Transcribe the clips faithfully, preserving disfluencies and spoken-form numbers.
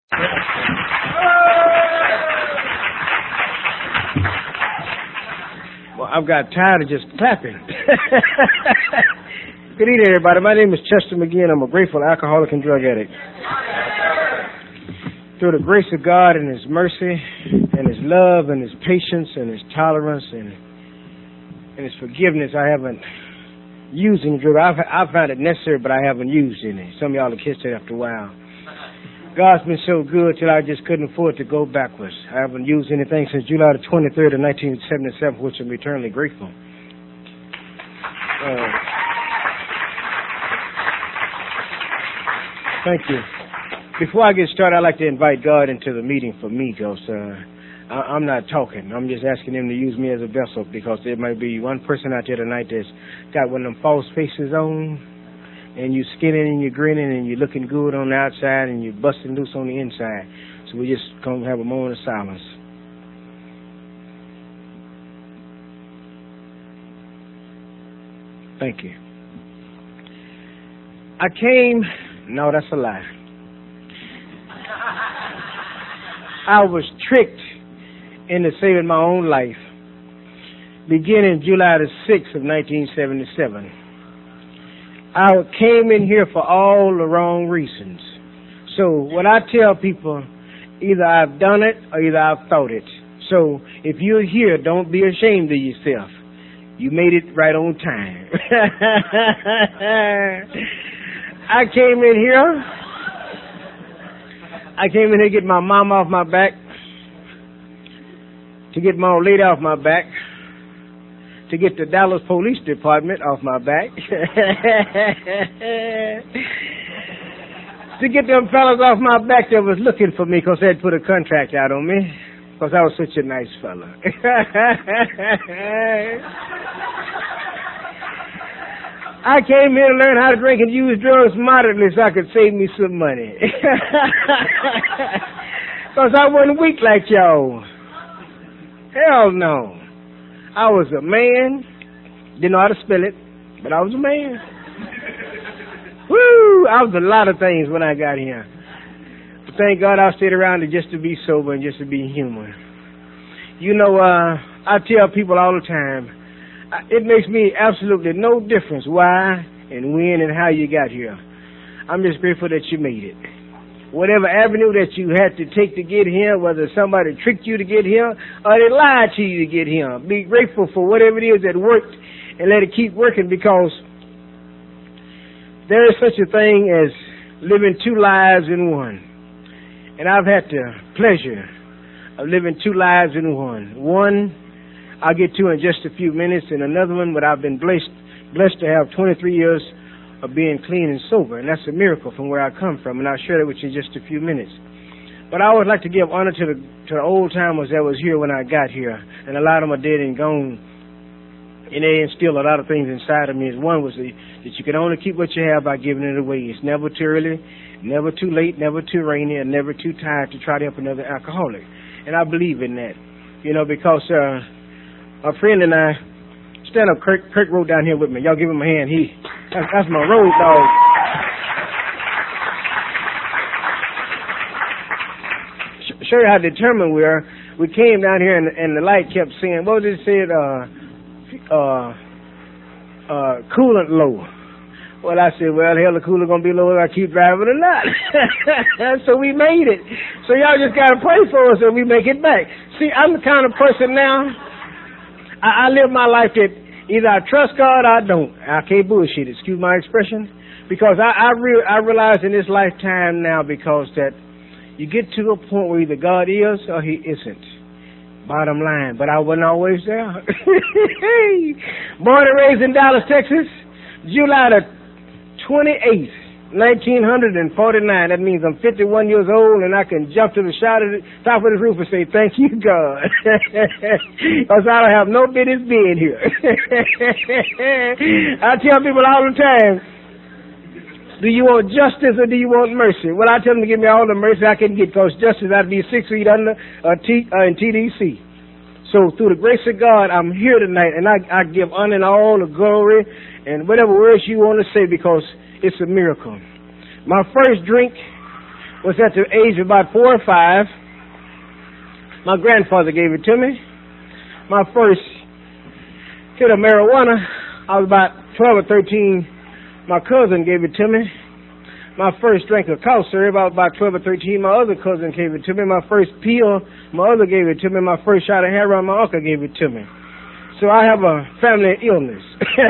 Well, I've got tired of just clapping. Good evening, everybody. My name is Chester McGee, and I'm a grateful alcoholic and drug addict. Through the grace of God and His mercy and His love and His patience and His tolerance and, and His forgiveness, I haven't used any drug. I've, I've found it necessary, but I haven't used any. Some of y'all will catch that after a while. God's been so good till I just couldn't afford to go backwards. I haven't used anything since July the twenty-third of nineteen seventy-seven, which I'm eternally grateful. Uh, thank you. Before I get started, I'd like to invite God into the meeting for me, because uh, I, I'm not talking. I'm just asking Him to use me as a vessel, because there might be one person out there tonight that's got one of them false faces on, and you're skinning and you're grinning and you're looking good on the outside and you're busting loose on the inside. So we're just going to have a moment of silence. Thank you. I came... No, that's a lie. I was tricked into saving my own life beginning July the sixth of nineteen seventy-seven. I came in here for all the wrong reasons. So what I tell people, either I've done it or either I've thought it. So if you're here, don't be ashamed of yourself. You made it right on time. I came in here. I came in here to get my mom off my back, to get my old lady off my back, to get the Dallas Police Department off my back, to get them fellas off my back that was looking for me because they had put a contract out on me because I was such a nice fella. I came here to learn how to drink and use drugs moderately so I could save me some money. Because I wasn't weak like y'all. Hell no. I was a man. Didn't know how to spell it, but I was a man. Woo! I was a lot of things when I got here. But thank God I stayed around to just to be sober and just to be human. You know, uh, I tell people all the time, it makes me absolutely no difference why and when and how you got here. I'm just grateful that you made it. Whatever avenue that you had to take to get here, whether somebody tricked you to get here or they lied to you to get here, be grateful for whatever it is that worked and let it keep working, because there is such a thing as living two lives in one. And I've had the pleasure of living two lives in one. One I'll get to in just a few minutes, and another one, but I've been blessed blessed to have twenty-three years of being clean and sober, and that's a miracle from where I come from, and I'll share that with you in just a few minutes. But I always like to give honor to the to the old timers that was here when I got here, and a lot of them are dead and gone, and they instilled a lot of things inside of me. One was the, that you can only keep what you have by giving it away. It's never too early, never too late, never too rainy, and never too tired to try to help another alcoholic. And I believe in that, you know, because uh, a friend and I, stand up, Kirk, Kirk rode down here with me. Y'all give him a hand. He, that's, that's my road dog. Show you how determined we are. We came down here and, and the light kept saying, what did it say? Uh, uh, uh, coolant low. Well, I said, well, hell, the coolant gonna be low if I keep driving or not. So we made it. So y'all just gotta pray for us and we make it back. See, I'm the kind of person now, I, I live my life that either I trust God or I don't. I can't bullshit it, excuse my expression. Because I I, re- I realize in this lifetime now, because that you get to a point where either God is or He isn't. Bottom line. But I wasn't always there. Born and raised in Dallas, Texas, July the twenty-eighth, nineteen forty-nine. That means I'm fifty-one years old and I can jump to the shot of the top of the roof and say, thank you, God. Because I don't have no business being here. I tell people all the time, do you want justice or do you want mercy? Well, I tell them to give me all the mercy I can get, because justice I'd be six feet under uh, T, uh, in T D C. So through the grace of God, I'm here tonight, and I, I give honor and all the glory and whatever words you want to say, because it's a miracle. My first drink was at the age of about four or five. My grandfather gave it to me. My first hit of marijuana, I was about twelve or thirteen. My cousin gave it to me. My first drink of cough syrup, I was about twelve or thirteen. My other cousin gave it to me. My first pill, my other gave it to me. My first shot of heroin, my uncle gave it to me. So I have a family illness.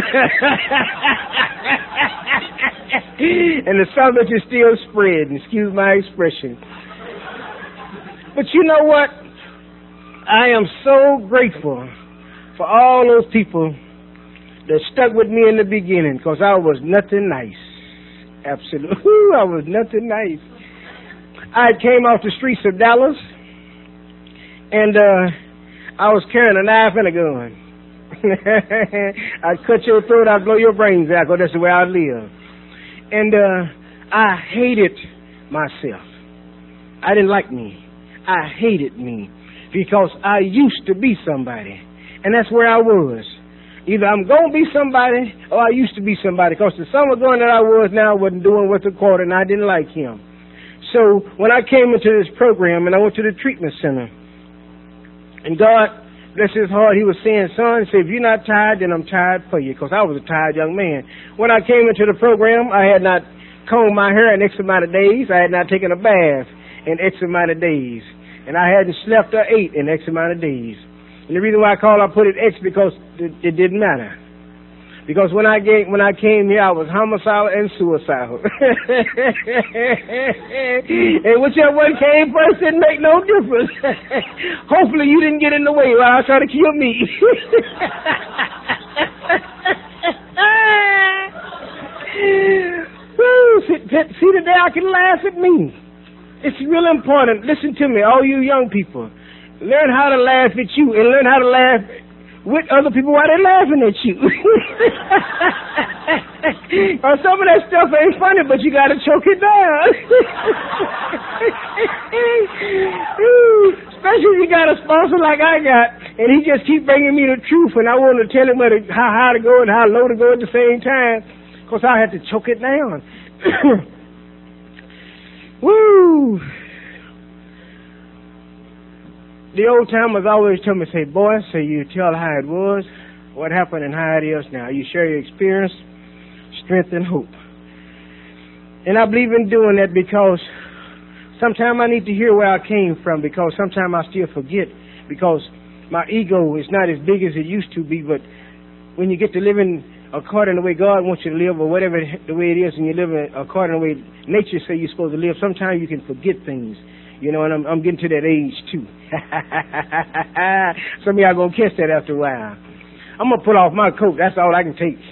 And the subject is still spreading, excuse my expression. But you know what? I am so grateful for all those people that stuck with me in the beginning, because I was nothing nice. Absolutely. I was nothing nice. I came off the streets of Dallas, and uh, I was carrying a knife and a gun. I'd cut your throat, I'd blow your brains out, because that's the way I live. And uh, I hated myself. I didn't like me. I hated me, because I used to be somebody, and that's where I was. Either I'm going to be somebody, or I used to be somebody, because the summer going that I was now wasn't doing what's according, and I didn't like him. So when I came into this program, and I went to the treatment center, and God, bless his heart, he was saying, son, say, if you're not tired, then I'm tired for you, because I was a tired young man. When I came into the program, I had not combed my hair in X amount of days. I had not taken a bath in X amount of days. And I hadn't slept or ate in X amount of days. And the reason why I call I put it X, because it, it didn't matter. Because when I came, when I came here, I was homicidal and suicidal. And whichever one came first didn't make no difference. Hopefully you didn't get in the way while I was trying to kill me. Woo, see, see, today I can laugh at me. It's real important. Listen to me, all you young people. Learn how to laugh at you, and learn how to laugh with other people while they're laughing at you. Or some of that stuff ain't funny, but you got to choke it down. Especially if you got a sponsor like I got, and he just keep bringing me the truth, and I want to tell him where to, how high to go and how low to go at the same time, because I had to choke it down. Woo! The old timers always tell me, say, boy, so you tell how it was, what happened, and how it is now. You share your experience, strength, and hope. And I believe in doing that because sometimes I need to hear where I came from, because sometimes I still forget, because my ego is not as big as it used to be. But when you get to living according to the way God wants you to live, or whatever the way it is, and you live according to the way nature says you're supposed to live, sometimes you can forget things. You know, and I'm, I'm getting to that age, too. Some of y'all going to catch that after a while. I'm going to pull off my coat. That's all I can take.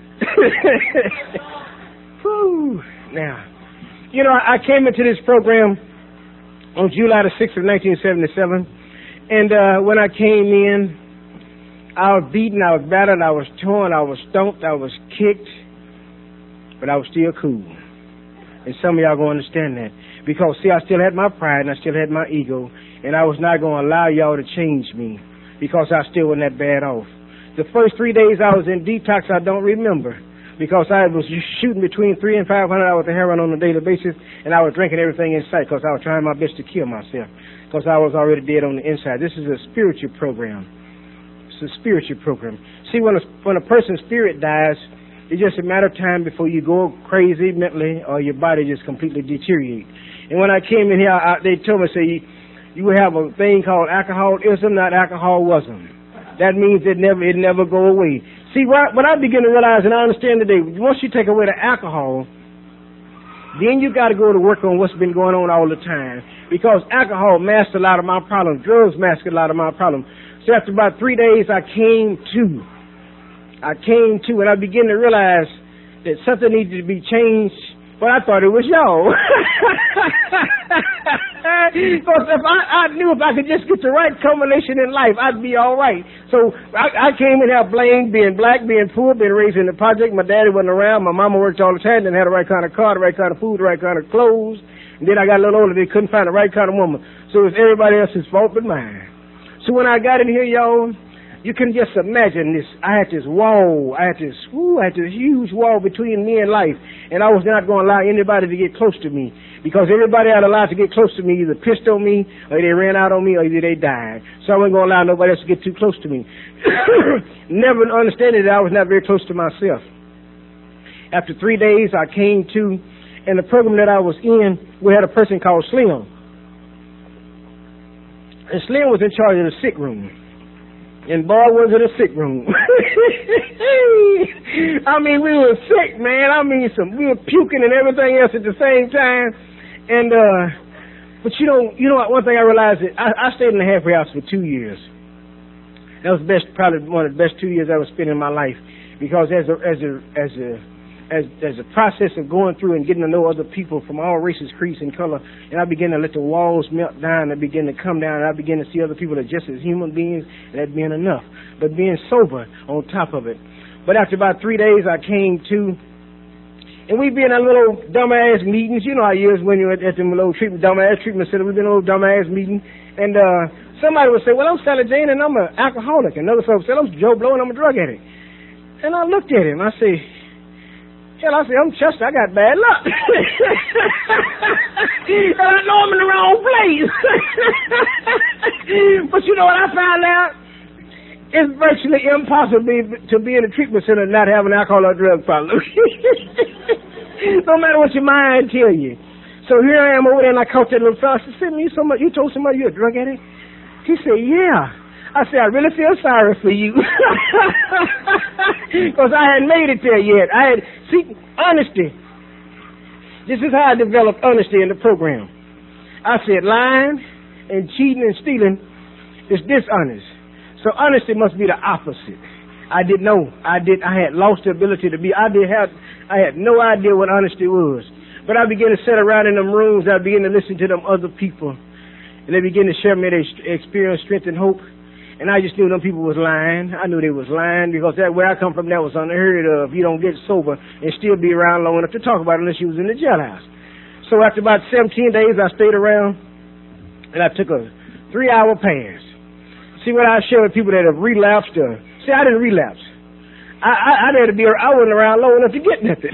Whew. Now, you know, I came into this program on July the sixth of nineteen seventy-seven. And uh, when I came in, I was beaten, I was battered, I was torn, I was stomped, I was kicked. But I was still cool. And some of y'all going to understand that. Because, see, I still had my pride and I still had my ego, and I was not going to allow y'all to change me, because I still wasn't that bad off. The first three days I was in detox, I don't remember, because I was shooting between three and five hundred hours of heroin on a daily basis, and I was drinking everything in sight, because I was trying my best to kill myself, because I was already dead on the inside. This is a spiritual program. It's a spiritual program. See, when a, when a person's spirit dies, it's just a matter of time before you go crazy mentally, or your body just completely deteriorates. And when I came in here, I, they told me, say, you, you have a thing called alcoholism, not alcoholism. That means it never it never go away. See, what, what I begin to realize, and I understand today, once you take away the alcohol, then you got to go to work on what's been going on all the time. Because alcohol masked a lot of my problems. Drugs masked a lot of my problems. So after about three days, I came to. I came to, and I began to realize that something needed to be changed. But I thought it was y'all. Because if I, I knew if I could just get the right combination in life, I'd be all right. So I, I came in here blamed, being black, being poor, being raised in the project. My daddy wasn't around. My mama worked all the time, didn't have the right kind of car, the right kind of food, the right kind of clothes. And then I got a little older, they couldn't find the right kind of woman. So it was everybody else's fault but mine. So when I got in here, y'all, You can just imagine this. I had this wall. I had this, whoo, I had this huge wall between me and life. And I was not going to allow anybody to get close to me. Because everybody I'd allowed to get close to me either pissed on me, or they ran out on me, or either they died. So I wasn't going to allow nobody else to get too close to me. Never understanding that I was not very close to myself. After three days, I came to, and the program that I was in, we had a person called Slim. And Slim was in charge of the sick room. And boy, was it a sick room. I mean, we were sick, man. I mean, some we were puking and everything else at the same time. And, uh, but you know, you know what, one thing I realized that I, I stayed in the halfway house for two years. That was the best, probably one of the best two years I ever spent in my life. Because as a, as a, as a, As, as a process of going through and getting to know other people from all races, creeds, and color, and I began to let the walls melt down, and I began to come down, and I began to see other people as just as human beings, and that being enough. But being sober on top of it. But after about three days, I came to, and we be in a little dumbass meetings. You know how it is when you're at, at the little treatment, dumbass treatment center. We've been in a little dumbass meeting, and uh, somebody would say, well, I'm Sally Jane, and I'm an alcoholic. And another fellow would say, I'm Joe Blow, and I'm a drug addict. And I looked at him, I said, hell, I said, I'm Chester, I got bad luck. I know I'm in the wrong place. But you know what I found out? It's virtually impossible to be in a treatment center and not have an alcohol or drug problem. No matter what your mind tell you. So here I am over there, and I caught that little fella. I said, you, so much, you told somebody you're a drug addict? He said, yeah. I said, I really feel sorry for you. Because I hadn't made it there yet. I had, see, honesty. This is how I developed honesty in the program. I said lying and cheating and stealing is dishonest. So honesty must be the opposite. I didn't know. I did. I had lost the ability to be. I did have. I had no idea what honesty was. But I began to sit around in them rooms. I began to listen to them other people. And they began to share me their experience, strength, and hope. And I just knew them people was lying. I knew they was lying because that where I come from, that was unheard of. You don't get sober and still be around long enough to talk about it unless you was in the jailhouse. So after about seventeen days, I stayed around and I took a three-hour pass. See what I share with people that have relapsed. Or, see, I didn't relapse. I, I, I had to be. I wasn't around long enough to get nothing.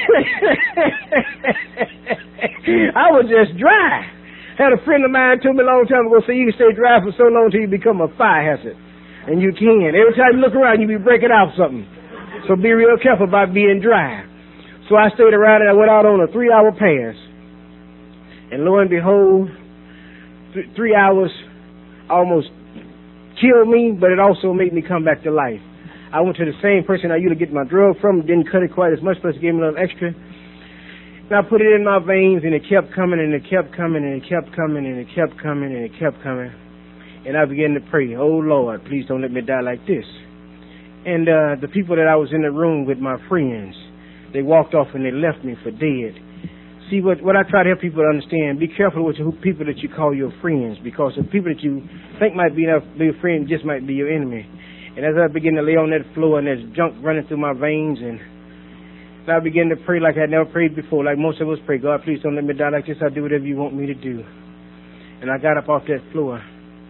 I was just dry. Had a friend of mine told me a long time ago, say you can stay dry for so long until you become a fire hazard. And you can. Every time you look around, you be breaking out something. So be real careful about being dry. So I stayed around and I went out on a three-hour pass. And lo and behold, th- three hours almost killed me, but it also made me come back to life. I went to the same person I used to get my drug from, didn't cut it quite as much, but gave me a little extra. And I put it in my veins, and it kept coming, and it kept coming, and it kept coming, and it kept coming, and it kept coming. And I began to pray, oh, Lord, please don't let me die like this. And uh, the people that I was in the room with, my friends, they walked off and they left me for dead. See, what, what I try to help people to understand, be careful with the people that you call your friends, because the people that you think might be enough be your friend just might be your enemy. And as I began to lay on that floor and there's junk running through my veins, and I began to pray like I had never prayed before, like most of us pray, God, please don't let me die like this. I'll do whatever you want me to do. And I got up off that floor,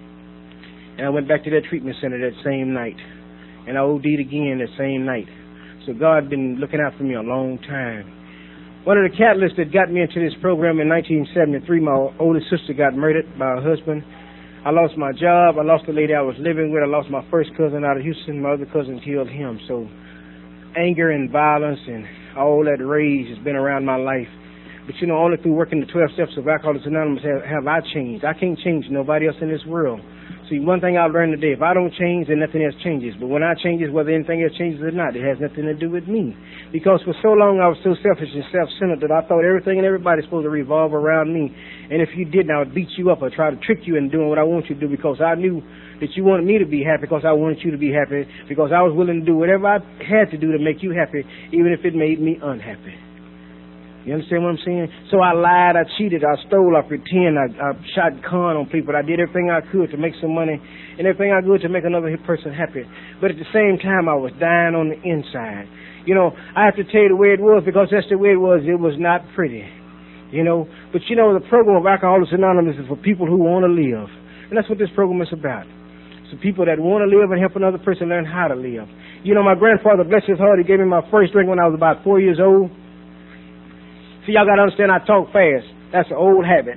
and I went back to that treatment center that same night. And I O D'd again that same night. So God had been looking out for me a long time. One of the catalysts that got me into this program in nineteen seventy-three, my oldest sister got murdered by her husband. I lost my job. I lost the lady I was living with. I lost my first cousin out of Houston. My other cousin killed him. So anger and violence and all that rage has been around my life. But, you know, only through working the twelve steps of Alcoholics Anonymous have, have I changed. I can't change nobody else in this world. See, one thing I've learned today, if I don't change, then nothing else changes. But when I change, whether anything else changes or not, it has nothing to do with me. Because for so long I was so selfish and self-centered that I thought everything and everybody was supposed to revolve around me. And if you didn't, I would beat you up or try to trick you into doing what I want you to do, because I knew that you wanted me to be happy, because I wanted you to be happy, because I was willing to do whatever I had to do to make you happy, even if it made me unhappy. You understand what I'm saying? So I lied, I cheated, I stole, I pretend, I, I shot con on people. I did everything I could to make some money and everything I could to make another person happy. But at the same time, I was dying on the inside. You know, I have to tell you the way it was, because that's the way it was. It was not pretty. You know, but you know, the program of Alcoholics Anonymous is for people who want to live. And that's what this program is about. So people that want to live and help another person learn how to live. You know, my grandfather, bless his heart, he gave me my first drink when I was about four years old. See, y'all got to understand I talk fast. That's an old habit.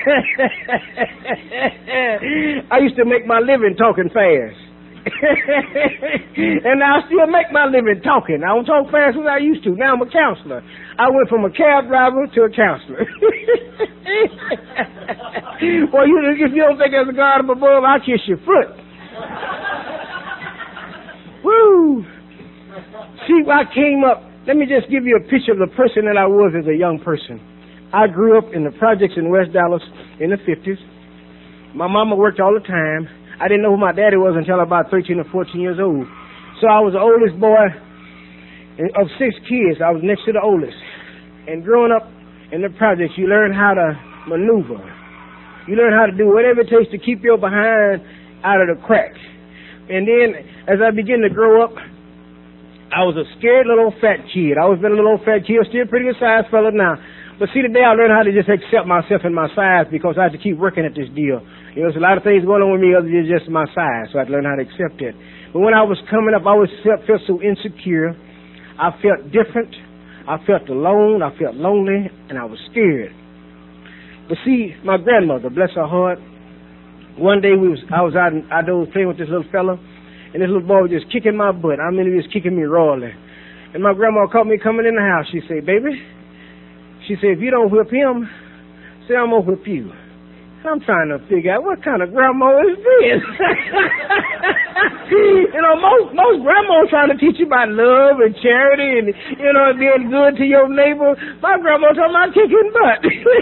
I used to make my living talking fast. And I still make my living talking. I don't talk fast as I used to. Now I'm a counselor. I went from a cab driver to a counselor. Well, you, if you don't think there's a God up above, I'll kiss your foot. Woo! See, I came up. Let me just give you a picture of the person that I was as a young person. I grew up in the projects in West Dallas in the fifties. My mama worked all the time. I didn't know who my daddy was until about thirteen or fourteen years old. So I was the oldest boy of six kids. I was next to the oldest. And growing up in the projects, you learn how to maneuver. You learn how to do whatever it takes to keep your behind out of the cracks. And then as I began to grow up, I was a scared little old fat kid. I always been a little old fat kid, still a pretty good sized fella now. But see, today I learned how to just accept myself and my size because I had to keep working at this deal. You know, there's a lot of things going on with me other than just my size, so I had to learn how to accept it. But when I was coming up, I always felt, felt so insecure. I felt different. I felt alone. I felt lonely, and I was scared. But see, my grandmother, bless her heart, one day we was I was out in, I was playing with this little fella, and this little boy was just kicking my butt. I mean, he was kicking me royally. And my grandma caught me coming in the house. She said, "Baby," she said, "if you don't whip him, say I'm going to whip you." I'm trying to figure out what kind of grandma is this. You know, most most grandmas trying to teach you about love and charity and, you know, being good to your neighbor. My grandma talking about kicking butt.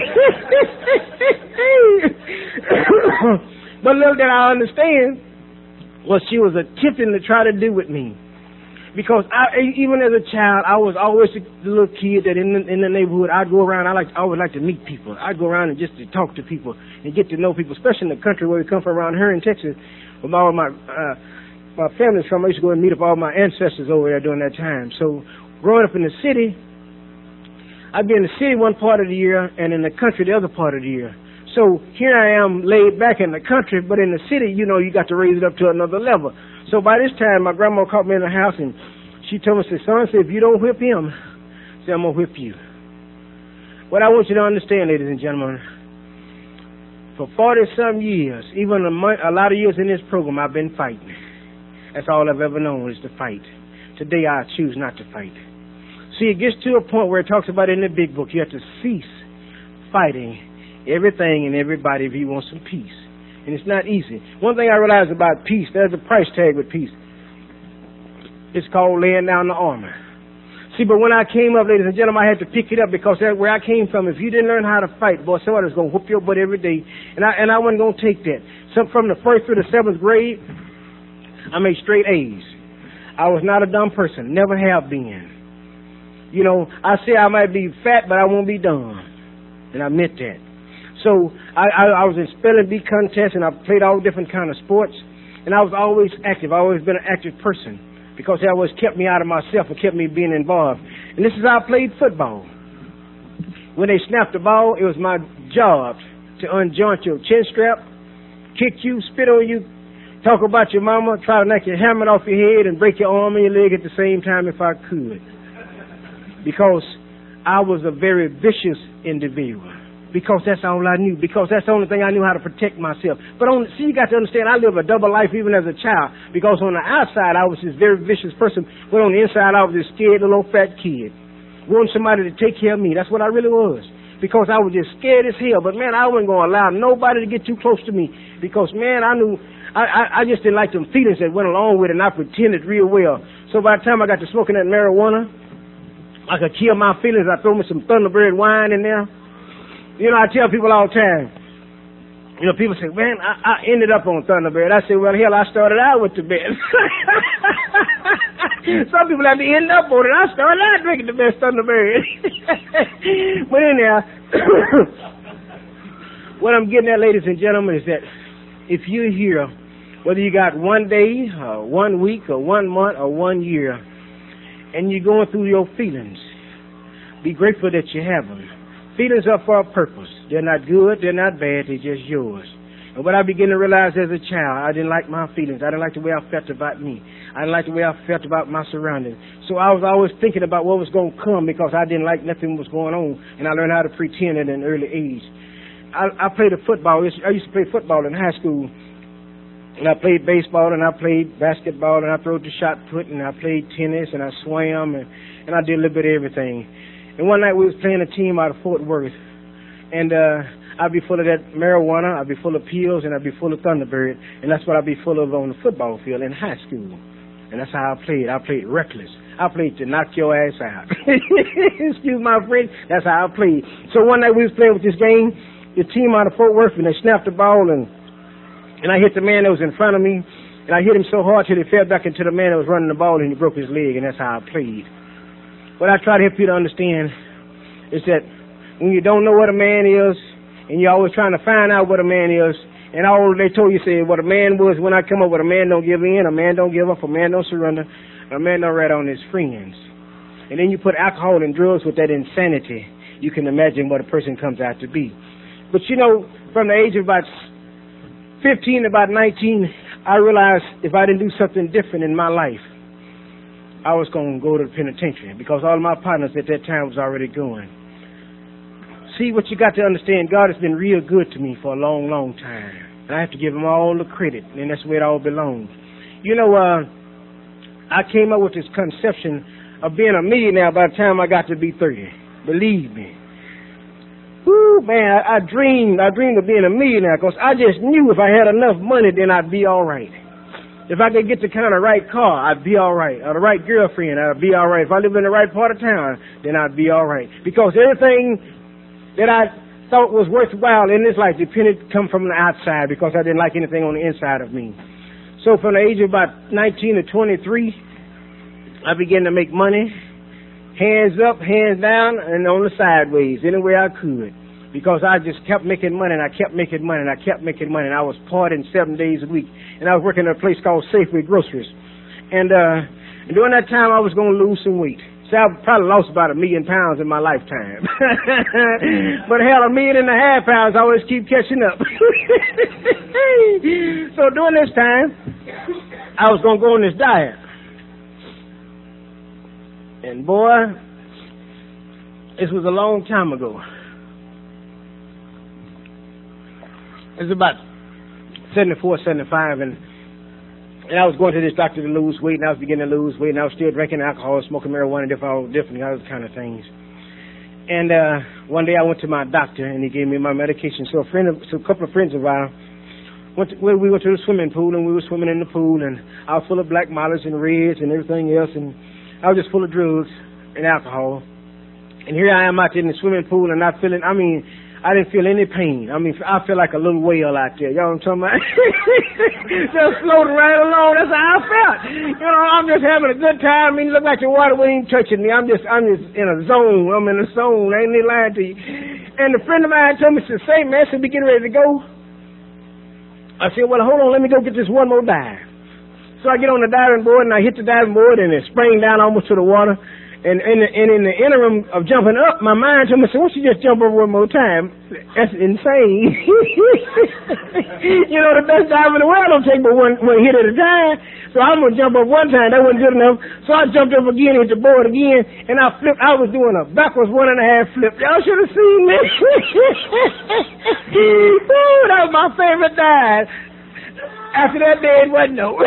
But little did I understand what she was attempting to try to do with me. Because I, even as a child, I was always the little kid that in the, in the neighborhood, I'd go around, I like I always like to meet people. I'd go around and just to talk to people and get to know people, especially in the country where we come from around here in Texas. With all my uh, my family's from, I used to go and meet up all my ancestors over there during that time. So growing up in the city, I'd be in the city one part of the year and in the country the other part of the year. So here I am laid back in the country, but in the city, you know, you got to raise it up to another level. So by this time, my grandma caught me in the house, and she told me, say, "Son, say, if you don't whip him, say, I'm going to whip you." What I want you to understand, ladies and gentlemen, for forty-some years, even a, month, a lot of years in this program, I've been fighting. That's all I've ever known is to fight. Today, I choose not to fight. See, it gets to a point where it talks about in the big book, you have to cease fighting everything and everybody if you want some peace. And it's not easy. One thing I realized about peace, there's a price tag with peace. It's called laying down the armor. See, but when I came up, ladies and gentlemen, I had to pick it up because that's where I came from. If you didn't learn how to fight, boy, somebody was going to whoop your butt every day. And I and I wasn't going to take that. So from the first through the seventh grade, I made straight A's. I was not a dumb person. Never have been. You know, I say I might be fat, but I won't be dumb. And I meant that. So I, I, I was in spelling bee contests, and I played all different kind of sports. And I was always active. I've always been an active person because it always kept me out of myself and kept me being involved. And this is how I played football. When they snapped the ball, it was my job to unjoint your chin strap, kick you, spit on you, talk about your mama, try to knock your helmet off your head and break your arm and your leg at the same time if I could. Because I was a very vicious individual. Because that's all I knew. Because that's the only thing I knew how to protect myself. But on, see, you got to understand, I lived a double life even as a child. Because on the outside, I was this very vicious person. But on the inside, I was this scared little old fat kid. Wanting somebody to take care of me. That's what I really was. Because I was just scared as hell. But, man, I wasn't going to allow nobody to get too close to me. Because, man, I knew, I, I, I just didn't like them feelings that went along with it. And I pretended real well. So by the time I got to smoking that marijuana, I could kill my feelings. I throw me some Thunderbird wine in there. You know, I tell people all the time, you know, people say, man, I, I ended up on Thunderbird. I say, well, hell, I started out with the best. Some people have to end up on it. I started out drinking the best Thunderbird. But anyhow, what I'm getting at, ladies and gentlemen, is that if you're here, whether you got one day, or one week, or one month, or one year, and you're going through your feelings, be grateful that you have them. Feelings are for a purpose. They're not good, they're not bad, they're just yours. And what I began to realize as a child, I didn't like my feelings. I didn't like the way I felt about me. I didn't like the way I felt about my surroundings. So I was always thinking about what was going to come because I didn't like nothing was going on. And I learned how to pretend at an early age. I, I played a football. I used to play football in high school. And I played baseball, and I played basketball, and I threw the shot put, and I played tennis, and I swam, and, and I did a little bit of everything. And one night we was playing a team out of Fort Worth. And uh, I'd be full of that marijuana, I'd be full of pills, and I'd be full of Thunderbird. And that's what I'd be full of on the football field in high school. And that's how I played. I played reckless. I played to knock your ass out. Excuse my French. That's how I played. So one night we was playing with this game, the team out of Fort Worth, and they snapped the ball, and and I hit the man that was in front of me, and I hit him so hard till he fell back into the man that was running the ball, and he broke his leg, and that's how I played. What I try to help you to understand is that when you don't know what a man is, and you're always trying to find out what a man is, and all they told you said what a man was when I come up with a man don't give in, a man don't give up, a man don't surrender, a man don't rat on his friends. And then you put alcohol and drugs with that insanity, you can imagine what a person comes out to be. But you know, from the age of about fifteen to about nineteen, I realized if I didn't do something different in my life, I was going to go to the penitentiary because all of my partners at that time was already going. See, what you got to understand, God has been real good to me for a long, long time. And I have to give him all the credit, and that's where it all belongs. You know, uh, I came up with this conception of being a millionaire by the time I got to be thirty. Believe me. Woo, man, I, I dreamed, I dreamed of being a millionaire because I just knew if I had enough money, then I'd be all right. If I could get the kind of right car, I'd be all right. Or the right girlfriend, I'd be all right. If I lived in the right part of town, then I'd be all right. Because everything that I thought was worthwhile in this life depended come from the outside because I didn't like anything on the inside of me. So from the age of about nineteen to twenty-three, I began to make money. Hands up, hands down, and on the sideways, any way I could. Because I just kept making money, and I kept making money, and I kept making money, and I was partying seven days a week. And I was working at a place called Safeway Groceries. And, uh, and during that time, I was going to lose some weight. So I probably lost about a million pounds in my lifetime. But hell, a million and a half pounds, I always keep catching up. So during this time, I was going to go on this diet. And boy, this was a long time ago. It was about seventy-four, seventy-five, and, and I was going to this doctor to lose weight, and I was beginning to lose weight, and I was still drinking alcohol, smoking marijuana, different, all different other kind of things. And uh, one day I went to my doctor, and he gave me my medication. So a friend, of, so a couple of friends of ours, went to, well, we went to the swimming pool, and we were swimming in the pool, and I was full of black mollies and reds and everything else, and I was just full of drugs and alcohol. And here I am out there in the swimming pool and not feeling, I mean, I didn't feel any pain. I mean, I feel like a little whale out there. Y'all know what I'm talking about? Just floating right along. That's how I felt. You know, I'm just having a good time. I mean, it looked like the water wasn't even touching me. I'm just, I'm just in a zone. I'm in a zone. I ain't any lying to you. And a friend of mine told me, said, say, man, should we get ready to go? I said, well, hold on. Let me go get this one more dive. So I get on the diving board, and I hit the diving board, and it sprang down almost to the water. And in the, and in the interim of jumping up, my mind told me, so why don't you just jump over one more time? That's insane. You know, the best diver in the world don't take but one, one hit at a time. So I'm going to jump up one time. That wasn't good enough. So I jumped up again, hit the board again, and I flipped. I was doing a backwards one and a half flip. Y'all should have seen me. Ooh, that was my favorite dive. After that day, it wasn't no.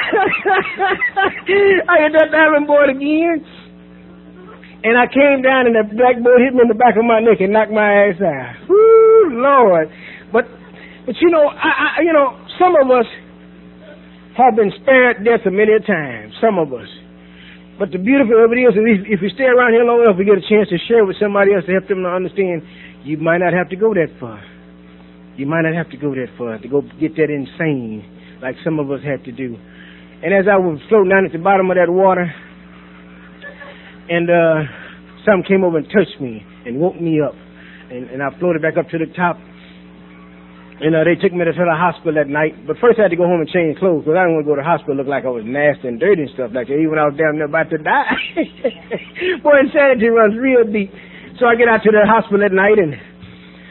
I hit that diving board again, and I came down, and the blackboard hit me in the back of my neck and knocked my ass out. Woo, Lord! But, but you know, I, I, you know, some of us have been spared death many a time. Some of us. But the beautiful of it is, if we stay around here long enough, we get a chance to share with somebody else to help them to understand. You might not have to go that far. You might not have to go that far to go get that insane, like some of us had to do. And as I was floating down at the bottom of that water, and uh, something came over and touched me and woke me up. And, and I floated back up to the top. And uh, they took me to the hospital that night. But first I had to go home and change clothes because I didn't want to go to the hospital look like I was nasty and dirty and stuff like that, even when I was down there about to die. Boy, insanity runs real deep. So I get out to the hospital that night, and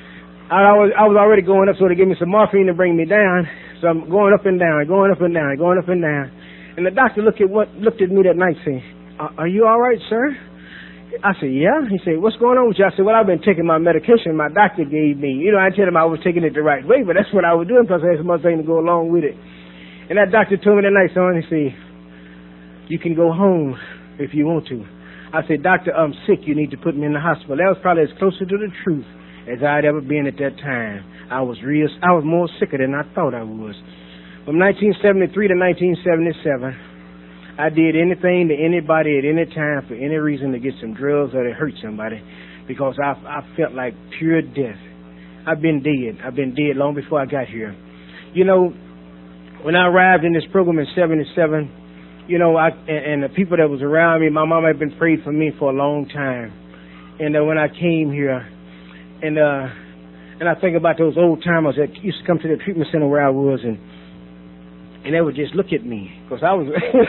I was I was already going up, so they gave me some morphine to bring me down. So I'm going up and down, going up and down, going up and down. And the doctor looked at what looked at me that night, saying, "Are you all right, sir?" I said, "Yeah." He said, "What's going on with you?" I said, "Well, I've been taking my medication my doctor gave me. You know, I told him I was taking it the right way, but that's what I was doing because I had some other thing to go along with it." And that doctor told me that night, son, he said, "You can go home if you want to." I said, "Doctor, I'm sick. You need to put me in the hospital." That was probably as closer to the truth as I'd ever been at that time. I was real. I was more sicker than I thought I was. From nineteen seventy-three to nineteen seventy-seven, I did anything to anybody at any time for any reason to get some drugs or to hurt somebody because I, I felt like pure death. I've been dead. I've been dead long before I got here. You know, when I arrived in this program in seventy-seven, you know, I and, and the people that was around me, my mama had been praying for me for a long time. And uh, when I came here, and uh, and I think about those old timers that used to come to the treatment center where I was, and and they would just look at me because I was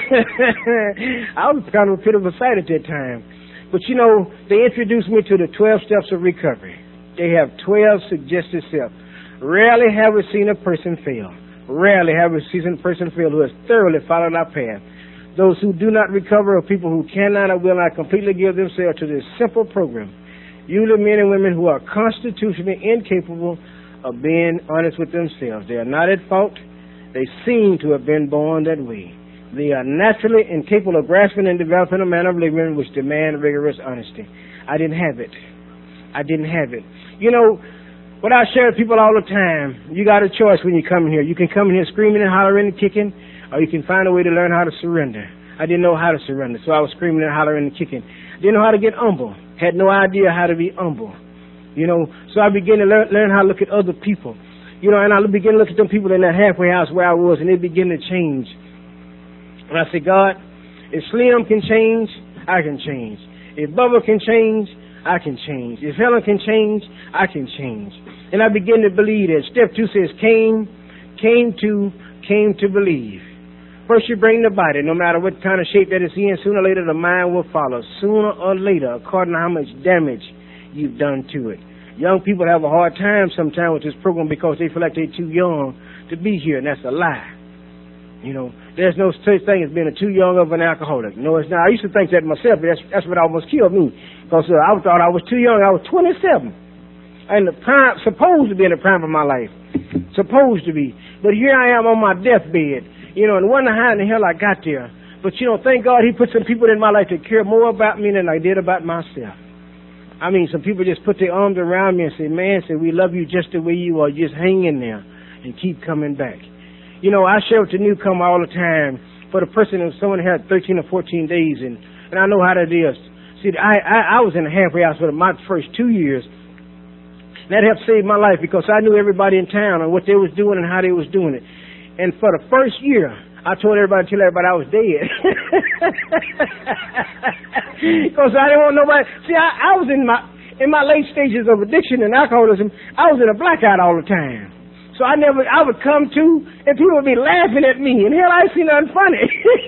I was kind of a bit of a sight at that time. But you know, they introduced me to the twelve steps of recovery. They have twelve suggested steps. Rarely have we seen a person fail. Rarely have we seen a person fail who has thoroughly followed our path. Those who do not recover are people who cannot or will not completely give themselves to this simple program. Usually men and women who are constitutionally incapable of being honest with themselves. They are not at fault. They seem to have been born that way. They are naturally incapable of grasping and developing a manner of living which demand rigorous honesty. I didn't have it. I didn't have it. You know, what I share with people all the time, you got a choice when you come in here. You can come in here screaming and hollering and kicking, or you can find a way to learn how to surrender. I didn't know how to surrender, so I was screaming and hollering and kicking. Didn't know how to get humble. Had no idea how to be humble. You know, so I began to learn, learn how to look at other people. You know, and I began to look at them people in that halfway house where I was, and they began to change. And I said, God, if Slim can change, I can change. If Bubba can change, I can change. If Helen can change, I can change. And I began to believe that. Step two says, came, came to, came to believe. First you bring the body, no matter what kind of shape that it's in, sooner or later the mind will follow. Sooner or later, according to how much damage you've done to it. Young people have a hard time sometimes with this program because they feel like they're too young to be here, and that's a lie. You know, there's no such thing as being a too young of an alcoholic. No, it's not. I used to think that myself, but that's, that's what almost killed me. Because uh, I thought I was too young. I was twenty-seven. And the prime, supposed to be in the prime of my life. Supposed to be. But here I am on my deathbed. You know, and wonder how in the hell I got there. But, you know, thank God he put some people in my life that care more about me than I did about myself. I mean, some people just put their arms around me and say, man, say, we love you just the way you are. Just hang in there and keep coming back. You know, I share with the newcomer all the time. For the person, if someone had thirteen or fourteen days, and, and I know how that is. See, I, I, I was in a halfway house for my first two years. And that helped save my life because I knew everybody in town and what they was doing and how they was doing it. And for the first year, I told everybody, tell everybody I was dead. Because I didn't want nobody. See, I, I was in my in my late stages of addiction and alcoholism. I was in a blackout all the time. So I never, I would come to, and people would be laughing at me. And hell, I ain't seen nothing funny.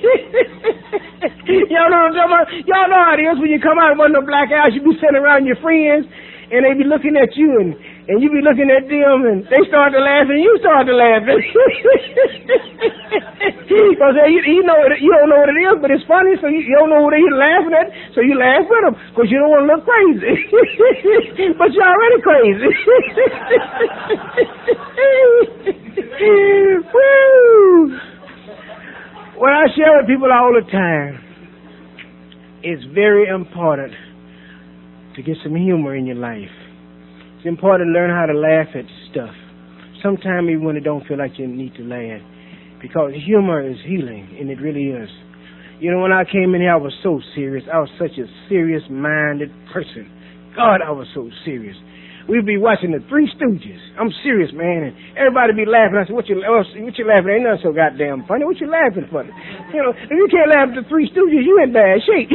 Y'all know what I'm talking about? Y'all know how it is when you come out of one of the blackouts. You be sitting around your friends, and they be looking at you, and And you be looking at them, and they start to laugh, and you start to laugh. Because you, you know it, you don't know what it is, but it's funny, so you, you don't know what they're laughing at, so you laugh with them, because you don't want to look crazy. But you're already crazy. Woo! What I share with people all the time, it's very important to get some humor in your life. It's important to learn how to laugh at stuff. Sometimes even when it don't feel like you need to laugh. Because humor is healing, and it really is. You know, when I came in here, I was so serious. I was such a serious-minded person. God, I was so serious. We'd be watching the Three Stooges. I'm serious, man, and everybody be laughing. I said, what you, what you laughing at? Ain't nothing so goddamn funny. What you laughing for? You know, if you can't laugh at the Three Stooges, you in bad shape.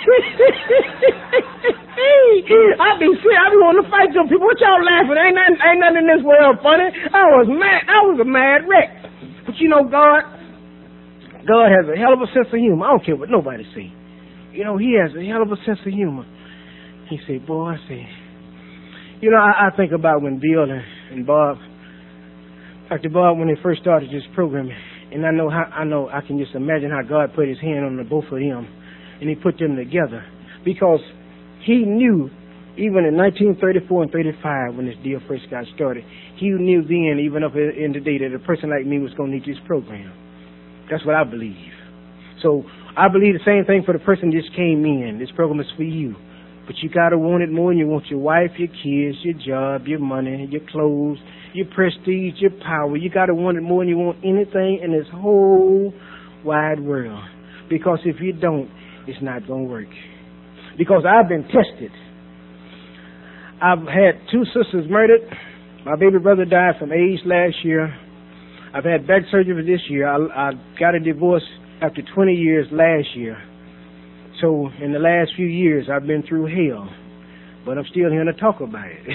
I be serious. I be wanting to fight some people. What y'all laughing at? Ain't nothing, ain't nothing in this world funny. I was mad. I was a mad wreck. But you know, God, God has a hell of a sense of humor. I don't care what nobody say. You know, he has a hell of a sense of humor. He said, boy, I say, You know, I, I think about when Bill and, and Bob, Doctor Bob, when they first started this program, and I know how I know I can just imagine how God put His hand on the both of them, and He put them together because He knew, even in nineteen thirty-four and thirty-five, when this deal first got started, He knew then, even up in the day, that a person like me was going to need this program. That's what I believe. So I believe the same thing for the person that just came in. This program is for you. But you got to want it more than you want your wife, your kids, your job, your money, your clothes, your prestige, your power. You got to want it more than you want anything in this whole wide world. Because if you don't, it's not going to work. Because I've been tested. I've had two sisters murdered. My baby brother died from AIDS last year. I've had back surgery this year. I, I got a divorce after twenty years last year. So in the last few years, I've been through hell, but I'm still here to talk about it.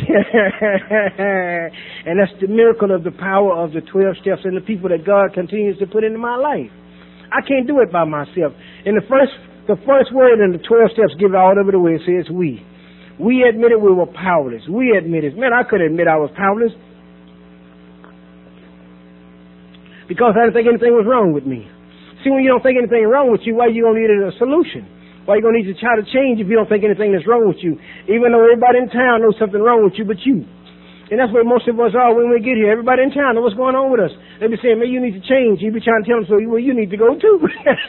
And that's the miracle of the power of the twelve steps and the people that God continues to put into my life. I can't do it by myself. And the first, the first word in the twelve steps give all of it away. It says we. We admitted we were powerless. We admitted, man, I couldn't admit I was powerless because I didn't think anything was wrong with me. See, when you don't think anything wrong with you, why you gonna need a solution? Why you gonna need to try to change if you don't think anything is wrong with you? Even though everybody in town knows something wrong with you but you. And that's where most of us are when we get here. Everybody in town knows what's going on with us. They be saying, man, you need to change. You be trying to tell them, so well, you need to go too.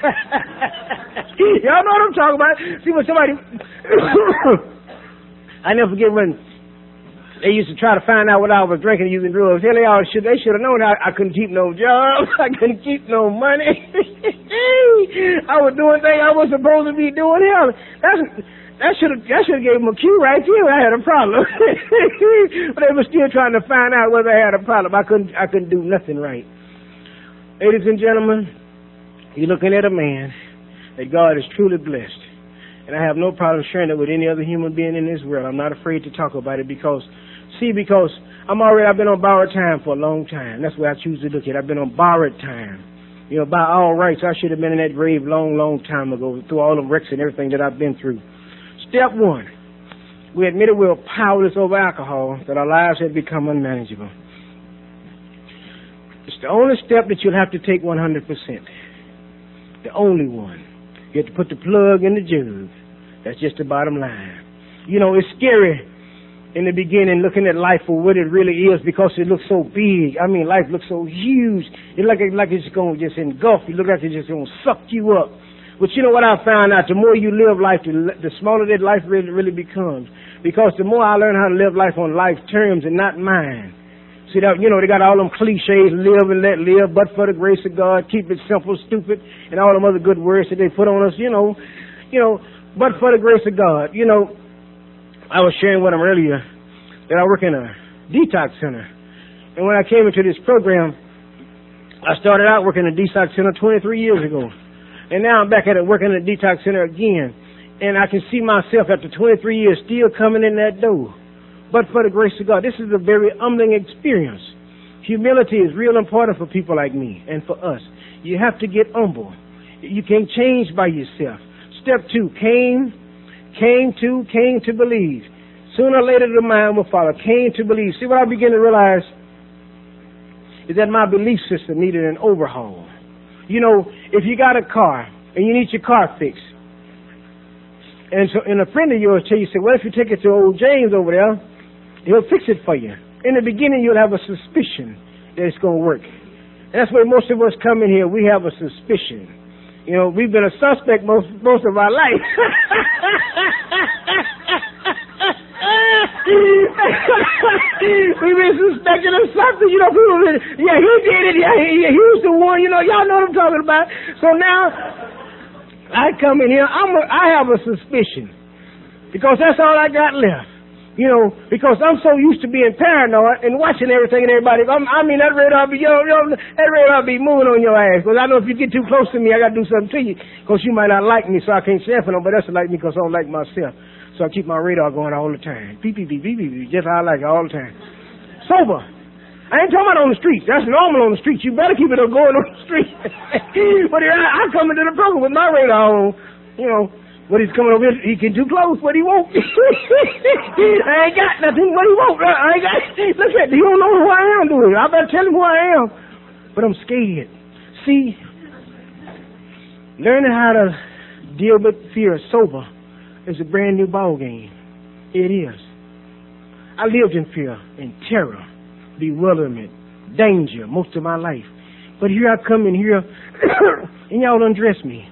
Y'all know what I'm talking about. See, when somebody... I never forget when they used to try to find out what I was drinking and using drugs. Hell, they all should. They should have known I, I couldn't keep no job. I couldn't keep no money. I was doing things I wasn't supposed to be doing. Hell, that's that should have that should have gave them a cue right there. I had a problem, but they were still trying to find out whether I had a problem. I couldn't. I couldn't do nothing right. Ladies and gentlemen, you're looking at a man that God is truly blessed. And I have no problem sharing it with any other human being in this world. I'm not afraid to talk about it because, see, because I'm already, I've been on borrowed time for a long time. That's where I choose to look at it. I've been on borrowed time. You know, by all rights, I should have been in that grave long, long time ago through all the wrecks and everything that I've been through. Step one, we admitted we were powerless over alcohol, that our lives had become unmanageable. It's the only step that you'll have to take one hundred percent. The only one. You have to put the plug in the jug. That's just the bottom line. You know, it's scary in the beginning looking at life for what it really is because it looks so big. I mean, life looks so huge. It looks like, like it's going to just engulf you. It looks like it's just going to suck you up. But you know what I found out? The more you live life, the, the smaller that life really, really becomes. Because the more I learn how to live life on life's terms and not mine. See, that, you know, they got all them cliches, live and let live, but for the grace of God, keep it simple, stupid, and all them other good words that they put on us, you know, you know, but for the grace of God. You know, I was sharing with them earlier that I work in a detox center. And when I came into this program, I started out working in a detox center twenty-three years ago. And now I'm back at it working in a detox center again. And I can see myself after twenty-three years still coming in that door. But for the grace of God, this is a very humbling experience. Humility is real important for people like me and for us. You have to get humble. You can't change by yourself. Step two, came, came to, came to believe. Sooner or later the mind will follow. Came to believe. See, what I begin to realize is that my belief system needed an overhaul. You know, if you got a car and you need your car fixed, and so, and a friend of yours tell you, say, well, if you take it to old James over there, he'll fix it for you. In the beginning, you'll have a suspicion that it's going to work. And that's where most of us come in here. We have a suspicion. You know, we've been a suspect most most of our life. We've been suspecting of something. You know, people been, yeah, he did it. Yeah, he, he was the one. You know, y'all know what I'm talking about. So now, I come in here. I'm a, I have a suspicion because that's all I got left. You know, because I'm so used to being paranoid and watching everything and everybody. I'm, I mean, that radar be, yo, yo, that radar be moving on your ass. Because I know if you get too close to me, I got to do something to you. Because you might not like me, so I can't stand for nobody else to like me because I don't like myself. So I keep my radar going all the time. Beep, beep, beep, beep, beep, beep. Just how I like it all the time. Sober. I ain't talking about on the street. That's normal on the street. You better keep it going on the street. But I, I come into the program with my radar on, you know. What he's coming over here, he can do close, but he won't. I ain't got nothing, but he won't. I ain't got, look at, he don't know who I am, do he? I better tell him who I am. But I'm scared. See, learning how to deal with fear sober is a brand new ball game. It is. I lived in fear, in terror, bewilderment, danger most of my life. But here I come in here, and y'all undress me.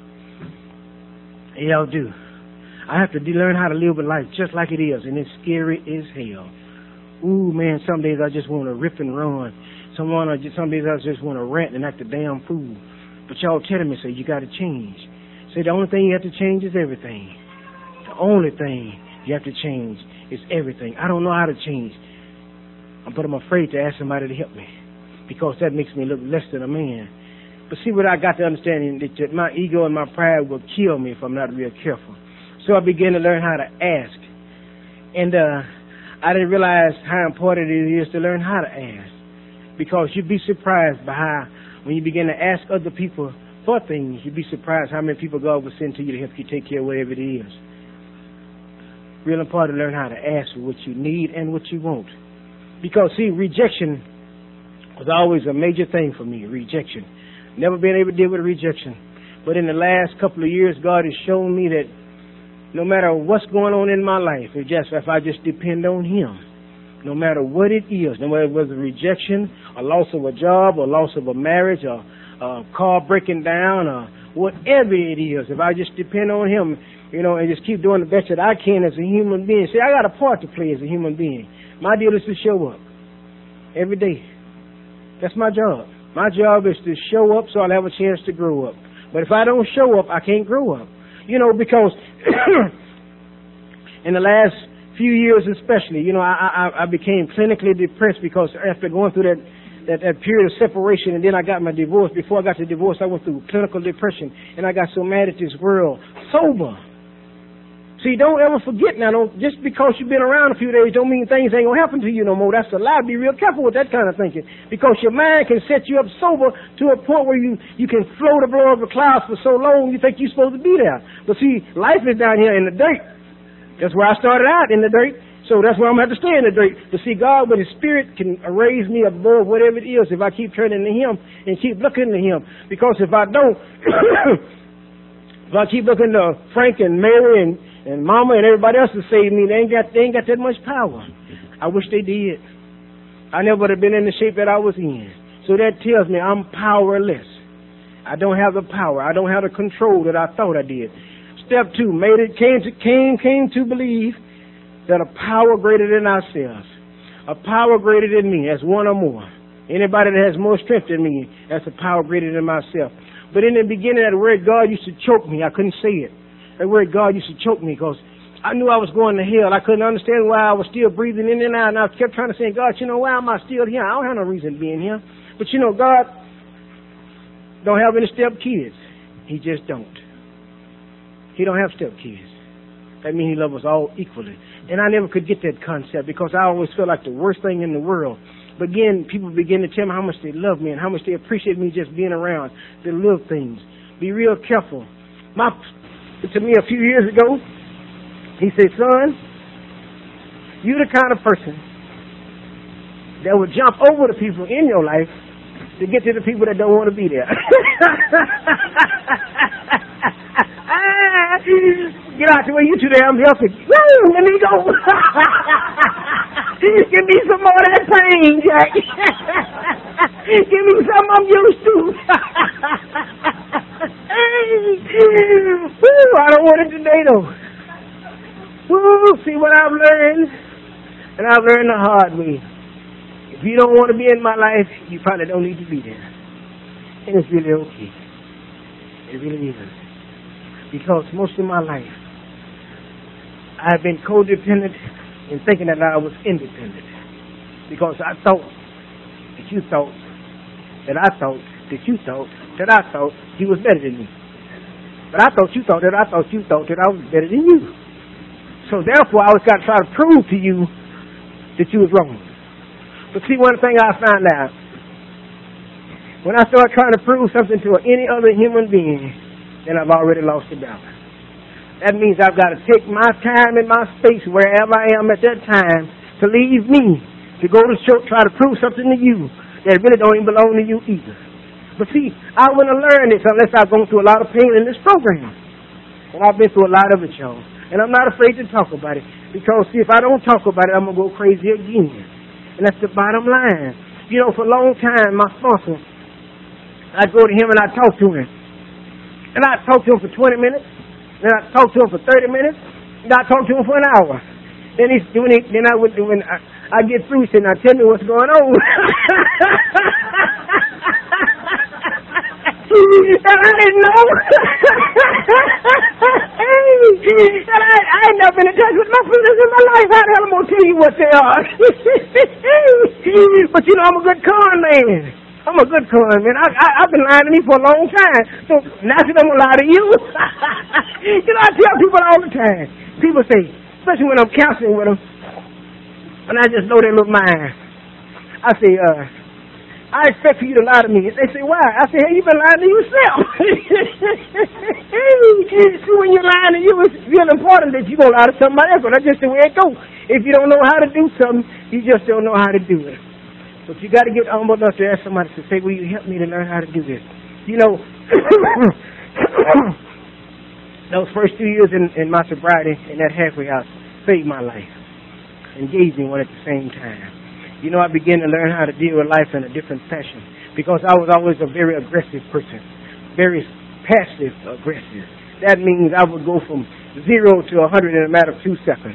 And y'all do. I have to de- learn how to live with life just like it is, and it's scary as hell. Ooh, man, some days I just want to rip and run. Some, some days I just want to rant and act a damn fool. But y'all telling me, say, you got to change. Say, the only thing you have to change is everything. The only thing you have to change is everything. I don't know how to change, but I'm afraid to ask somebody to help me because that makes me look less than a man. But see what I got to understand, that my ego and my pride will kill me if I'm not real careful. So I began to learn how to ask. And uh, I didn't realize how important it is to learn how to ask. Because you'd be surprised by how, when you begin to ask other people for things, you'd be surprised how many people God will send to you to help you take care of whatever it is. Real important to learn how to ask for what you need and what you want. Because, see, rejection was always a major thing for me, rejection. Never been able to deal with rejection. But in the last couple of years, God has shown me that no matter what's going on in my life, if, just, if I just depend on Him, no matter what it is, no matter whether it's rejection, a loss of a job, or loss of a marriage, or a car breaking down, or whatever it is, if I just depend on Him, you know, and just keep doing the best that I can as a human being. See, I got a part to play as a human being. My deal is to show up every day. That's my job. My job is to show up so I'll have a chance to grow up. But if I don't show up, I can't grow up. You know, because in the last few years especially, you know, I, I, I became clinically depressed because after going through that, that, that period of separation, and then I got my divorce. Before I got the divorce, I went through clinical depression, and I got so mad at this world. Sober. See, don't ever forget now, don't, just because you've been around a few days don't mean things ain't going to happen to you no more. That's a lie. Be real careful with that kind of thinking. Because your mind can set you up sober to a point where you, you can float above the clouds for so long you think you're supposed to be there. But see, life is down here in the dirt. That's where I started out, in the dirt. So that's where I'm going to have to stay in the dirt. But see, God with His Spirit can raise me above whatever it is if I keep turning to Him and keep looking to Him. Because if I don't, if I keep looking to Frank and Mary and And Mama and everybody else to save me, they ain't got they ain't got that much power. I wish they did. I never would have been in the shape that I was in. So that tells me I'm powerless. I don't have the power. I don't have the control that I thought I did. Step two, made it came to came came to believe that a power greater than ourselves, a power greater than me, that's one or more. Anybody that has more strength than me, that's a power greater than myself. But in the beginning, that word God used to choke me. I couldn't say it. That word God used to choke me because I knew I was going to hell. I couldn't understand why I was still breathing in and out. And I kept trying to say, God, you know, why am I still here? I don't have no reason being here. But, you know, God don't have any step kids. He just don't. He don't have step kids. That means He loves us all equally. And I never could get that concept because I always felt like the worst thing in the world. But again, people begin to tell me how much they love me and how much they appreciate me just being around. The little things. Be real careful. My... To me a few years ago, he said, son, you're the kind of person that would jump over the people in your life to get to the people that don't want to be there. Get out the way, you too damn healthy. Woo, let me go. Give me some more of that pain, Jack. Give me some I'm used to. Woo, I don't want it today, though. Woo, see what I've learned? And I've learned the hard way. If you don't want to be in my life, you probably don't need to be there. And it's really okay. It really is. Because most of my life, I've been codependent in thinking that I was independent. Because I thought that you thought, that I thought, that you thought, that I thought you was better than me. But I thought you thought that I thought you thought that I was better than you. So therefore, I was got to try to prove to you that you was wrong. But see, one thing I found out, when I start trying to prove something to any other human being, then I've already lost the battle. That means I've got to take my time and my space wherever I am at that time to leave me, to go to church, try to prove something to you that really don't even belong to you either. But see, I wouldn't have learned this unless I've gone through a lot of pain in this program. And I've been through a lot of it, y'all. And I'm not afraid to talk about it. Because, see, if I don't talk about it, I'm going to go crazy again. And that's the bottom line. You know, for a long time, my sponsor, I'd go to him and I'd talk to him. And I'd talk to him for twenty minutes. Then I'd talk to him for thirty minutes. And I'd talk to him for an hour. Then, he's, when, he, then I would, when I, I get through, he said, now tell me what's going on. And I didn't know. And I, I ain't never been in touch with my feelings in my life. How the hell am I going to tell you what they are? But you know, I'm a good con man. I'm a good con man. I, I, I've been lying to me for a long time. So naturally I'm going to lie to you. You know, I tell people all the time. People say, especially when I'm counseling with them, and I just know their little mind. I say, uh, I expect for you to lie to me. They say, why? I say, hey, you've been lying to yourself. See, when you're lying to you, it's real important that you don't lie to somebody else. But that's just the way it goes. If you don't know how to do something, you just don't know how to do it. But you got to get humble enough to ask somebody to say, will you help me to learn how to do this? You know, those first two years in, in my sobriety in that halfway house saved my life and gave me one at the same time. You know, I began to learn how to deal with life in a different fashion because I was always a very aggressive person, very passive aggressive. That means I would go from zero to a hundred in a matter of two seconds.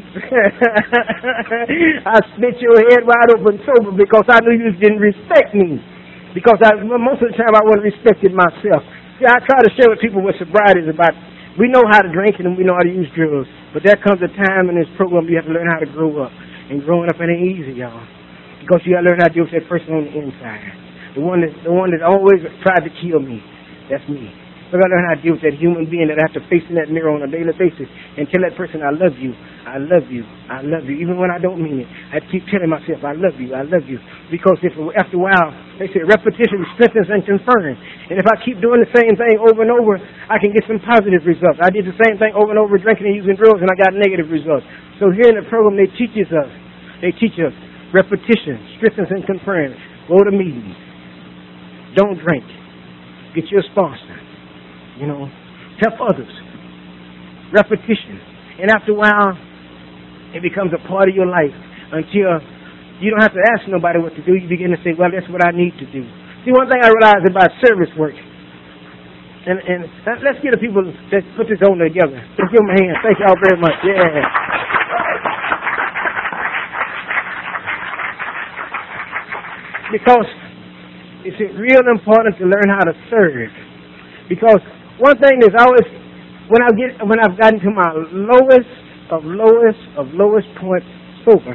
I split your head wide open sober because I knew you didn't respect me. Because I, most of the time I wasn't respecting myself. See, I try to share with people what sobriety is about. We know how to drink and we know how to use drugs, but there comes a time in this program you have to learn how to grow up. And growing up ain't easy, y'all. Because you got to learn how to deal with that person on the inside. The one that the one that always tried to kill me. That's me. So I got to learn how to deal with that human being that I have to face in that mirror on a daily basis and tell that person, I love you, I love you, I love you, even when I don't mean it. I keep telling myself, I love you, I love you. Because if after a while, they say repetition strengthens and confirms. And if I keep doing the same thing over and over, I can get some positive results. I did the same thing over and over, drinking and using drugs, and I got negative results. So here in the program, they teach us, they teach us, repetition strengthens and confirms. Go to meetings. Don't drink. Get your sponsor. You know, help others. Repetition. And after a while, it becomes a part of your life until you don't have to ask nobody what to do. You begin to say, well, that's what I need to do. See, one thing I realized about service work, and, and let's get the people that put this on together. Let's give them a hand. Thank y'all very much. Yeah. Because it's real important to learn how to serve. Because one thing is always, when I get, when I've gotten to my lowest of lowest of lowest point sober,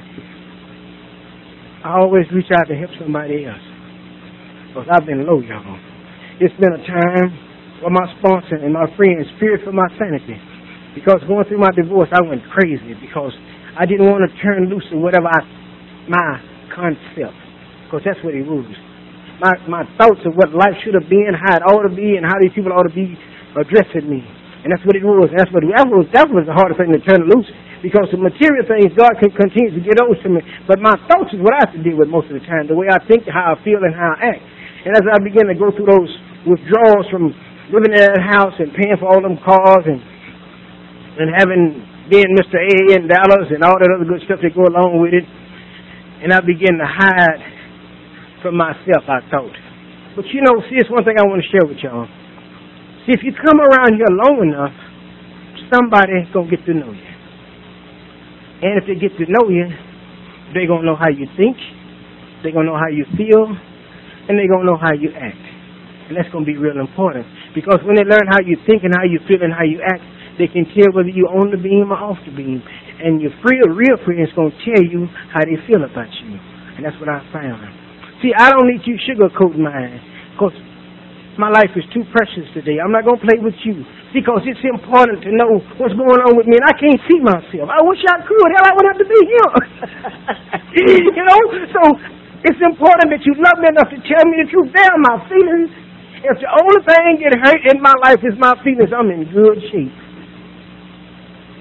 I always reach out to help somebody else. Because I've been low, y'all. It's been a time where my sponsor and my friends feared for my sanity. Because going through my divorce, I went crazy because I didn't want to turn loose of whatever I, my concept. Because that's what it was. My my thoughts of what life should have been, how it ought to be, and how these people ought to be addressing me. And that's what it was. And that's what it, that was. That was the hardest thing to turn loose. Because the material things, God can continue to get those to me. But my thoughts is what I have to deal with most of the time. The way I think, how I feel, and how I act. And as I begin to go through those withdrawals from living in that house and paying for all them cars and and having being Mister A in Dallas and all that other good stuff that go along with it, and I begin to hide from myself, I thought. But you know, see, it's one thing I want to share with y'all. See, if you come around here long enough, somebody's going to get to know you. And if they get to know you, they're going to know how you think, they're going to know how you feel, and they're going to know how you act. And that's going to be real important. Because when they learn how you think and how you feel and how you act, they can tell whether you're on the beam or off the beam. And your real, real friends going to tell you how they feel about you. And that's what I found. See, I don't need you sugarcoating mine because my life is too precious today. I'm not going to play with you because it's important to know what's going on with me, and I can't see myself. I wish I could. Hell, I would have to be here. You know? So it's important that you love me enough to tell me the truth. They're my feelings. If the only thing that hurt in my life is my feelings, I'm in good shape.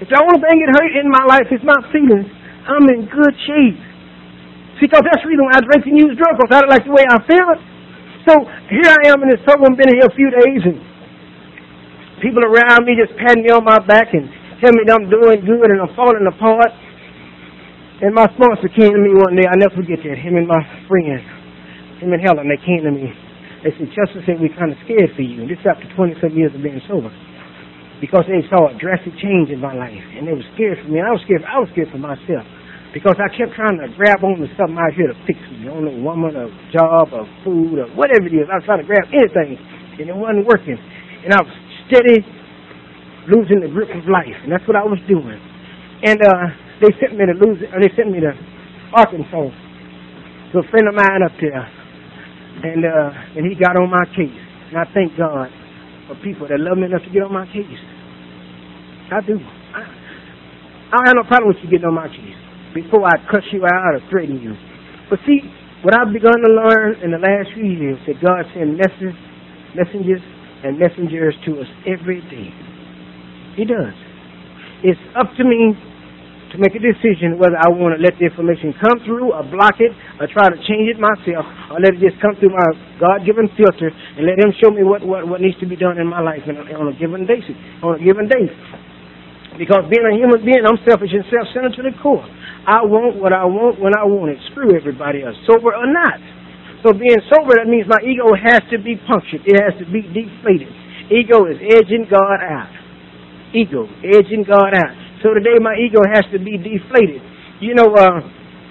If the only thing that hurt in my life is my feelings, I'm in good shape. Because that's the reason why I drink and use drugs, because I don't like the way I feel. So here I am in this program, been here a few days, and people around me just patting me on my back and tell me that I'm doing good and I'm falling apart. And my sponsor came to me one day, I'll never forget that, him and my friend, him and Helen, they came to me. They said, Chester said, we're kind of scared for you. And this is after twenty-some years of being sober. Because they saw a drastic change in my life. And they were scared for me. And I was scared, I was scared for myself. Because I kept trying to grab on to something out here to fix me. On a woman, a job, or food, or whatever it is. I was trying to grab anything. And it wasn't working. And I was steady losing the grip of life. And that's what I was doing. And uh, they sent me to lose, or they sent me to Arkansas to a friend of mine up there. And uh, and he got on my case. And I thank God for people that love me enough to get on my case. I do. I, I don't have no problem with you getting on my case before I cuss you out or threaten you. But see, what I've begun to learn in the last few years that God sends messengers, messengers and messengers to us every day. He does. It's up to me to make a decision whether I want to let the information come through or block it or try to change it myself or let it just come through my God-given filter and let Him show me what, what, what needs to be done in my life on a, on a given basis, on a given day. Because being a human being, I'm selfish and self-centered to the core. I want what I want when I want it. Screw everybody else, sober or not. So being sober, that means my ego has to be punctured. It has to be deflated. Ego is edging God out. Ego, edging God out. So today my ego has to be deflated. You know, uh,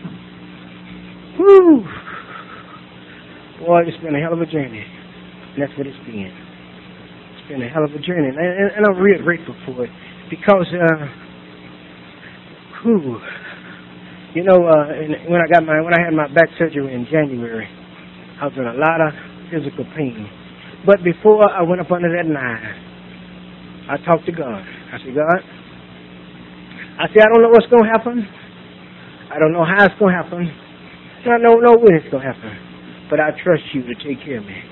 whew, boy, it's been a hell of a journey. And that's what it's been. It's been a hell of a journey. And, and, and I'm real grateful for it. Because, uh, whew, you know, uh, and when I got my, when I had my back surgery in January, I was in a lot of physical pain. But before I went up under that knife, I talked to God. I said, God, I said, I don't know what's going to happen. I don't know how it's going to happen. I don't know when it's going to happen. But I trust you to take care of me.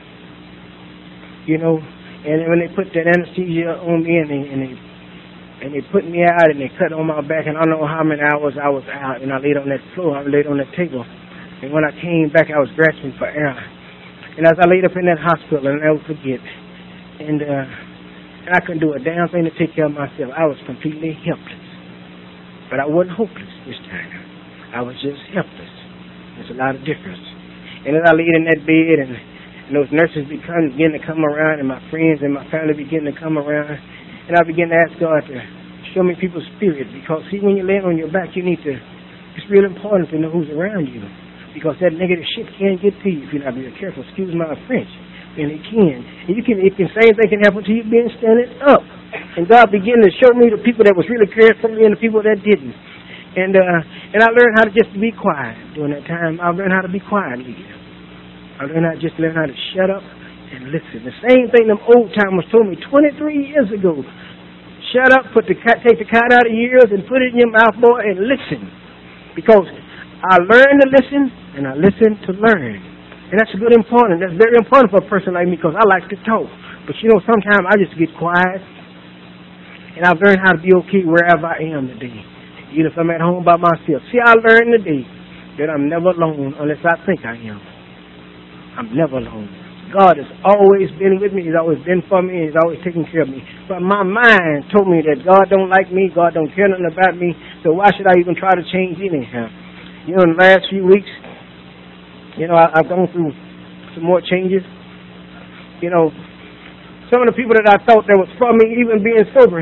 You know, and when they put that anesthesia on me and they, and they, and they put me out and they cut on my back, and I don't know how many hours I was out, and I laid on that floor, I laid on that table. And when I came back, I was grasping for air. And as I laid up in that hospital, and I never forget, and, uh, and I couldn't do a damn thing to take care of myself. I was completely helpless. But I wasn't hopeless this time. I was just helpless. There's a lot of difference. And as I laid in that bed, and, and those nurses began, began to come around, and my friends and my family began to come around, and I began to ask God to show me people's spirit. Because, see, when you're laying on your back, you need to, it's real important to know who's around you. Because that negative shit can get to you if you're not real careful. Excuse my French. And it can. And you can, it can, same thing can happen to you being standing up. And God began to show me the people that was really caring for me and the people that didn't. And uh, and I learned how to just be quiet during that time. I learned how to be quiet. I learned how to just learn how to shut up and listen. The same thing them old timers told me twenty-three years ago. Shut up, put the cat, take the cat out of your ears and put it in your mouth, boy, and listen. Because I learned to listen and I listen to learn. And that's a good important. That's very important for a person like me because I like to talk. But you know, sometimes I just get quiet. And I've learned how to be okay wherever I am today. Even if I'm at home by myself. See, I learned today that I'm never alone unless I think I am. I'm never alone. God has always been with me. He's always been for me. He's always taken care of me. But my mind told me that God don't like me. God don't care nothing about me. So why should I even try to change anyhow? You know, in the last few weeks, you know, I, I've gone through some more changes. You know, some of the people that I thought that was for me, even being sober,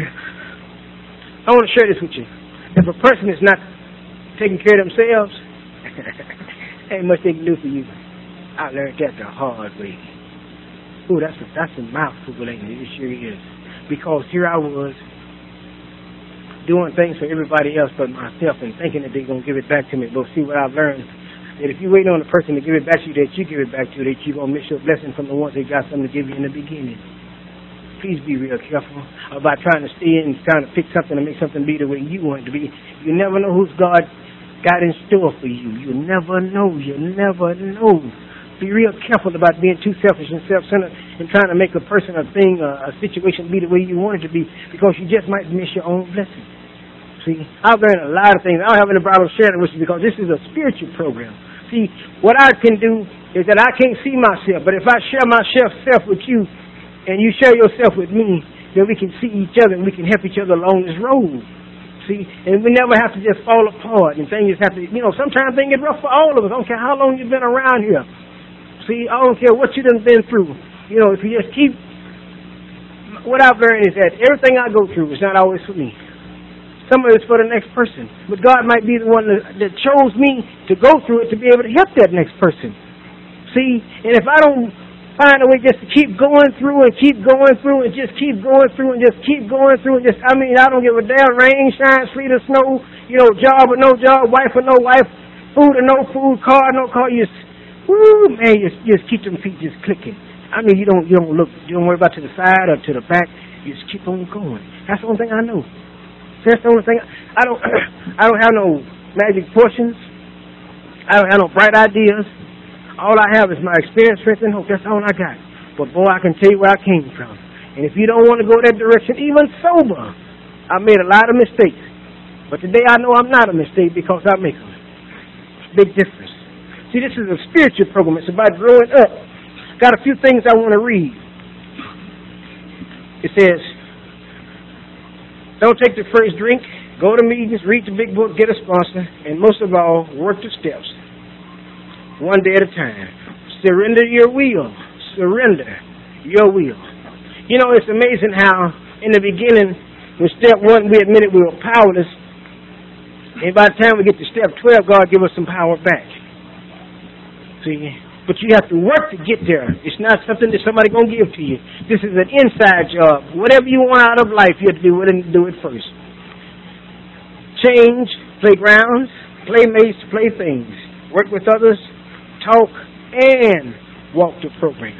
I want to share this with you. If a person is not taking care of themselves, ain't much they can do for you. I learned that the hard way. Ooh, that's a, that's a mouthful, ain't it? It sure is. Because here I was doing things for everybody else but myself and thinking that they're going to give it back to me. But see what I've learned, that if you wait on the person to give it back to you, that you give it back to you, that you're going to miss your blessing from the ones that got something to give you in the beginning. Please be real careful about trying to stay and trying to fix something and make something be the way you want it to be. You never know who's God got in store for you. You never know. You never know. Be real careful about being too selfish and self-centered and trying to make a person, a thing, a, a situation be the way you want it to be, because you just might miss your own blessing. See, I've learned a lot of things. I don't have any problem sharing it with you because this is a spiritual program. See, what I can do is that I can't see myself, but if I share myself with you and you share yourself with me, then we can see each other and we can help each other along this road. See, and we never have to just fall apart and things have to, you know, sometimes things get rough for all of us. I don't care how long you've been around here. See, I don't care what you done been through. You know, if you just keep, what I've learned is that everything I go through is not always for me. Some of it's for the next person. But God might be the one that, that chose me to go through it to be able to help that next person. See, and if I don't find a way just to keep going through and keep going through and just keep going through and just keep going through and just, I mean, I don't give a damn, rain, shine, sleet or snow, you know, job or no job, wife or no wife, food or no food, car or no car, you just, woo, man, you just, you just keep them feet just clicking. I mean, you don't, you don't look, you don't worry about to the side or to the back, you just keep on going. That's the only thing I know. That's the only thing. I don't I don't have no magic portions. I don't have no bright ideas. All I have is my experience, strength, and hope. That's all I got. But, boy, I can tell you where I came from. And if you don't want to go that direction, even sober, I made a lot of mistakes. But today I know I'm not a mistake because I make them. Big difference. See, this is a spiritual program. It's about growing up. Got a few things I want to read. It says, don't take the first drink, go to meetings, read the big book, get a sponsor, and most of all, work the steps. One day at a time. Surrender your will. Surrender your will. You know, it's amazing how in the beginning, with step one, we admitted we were powerless. And by the time we get to step twelve, God give us some power back. See? But you have to work to get there. It's not something that somebody going to give to you. This is an inside job. Whatever you want out of life, you have to be willing to do it first. Change playgrounds, playmates, playthings. Work with others, talk, and walk the program.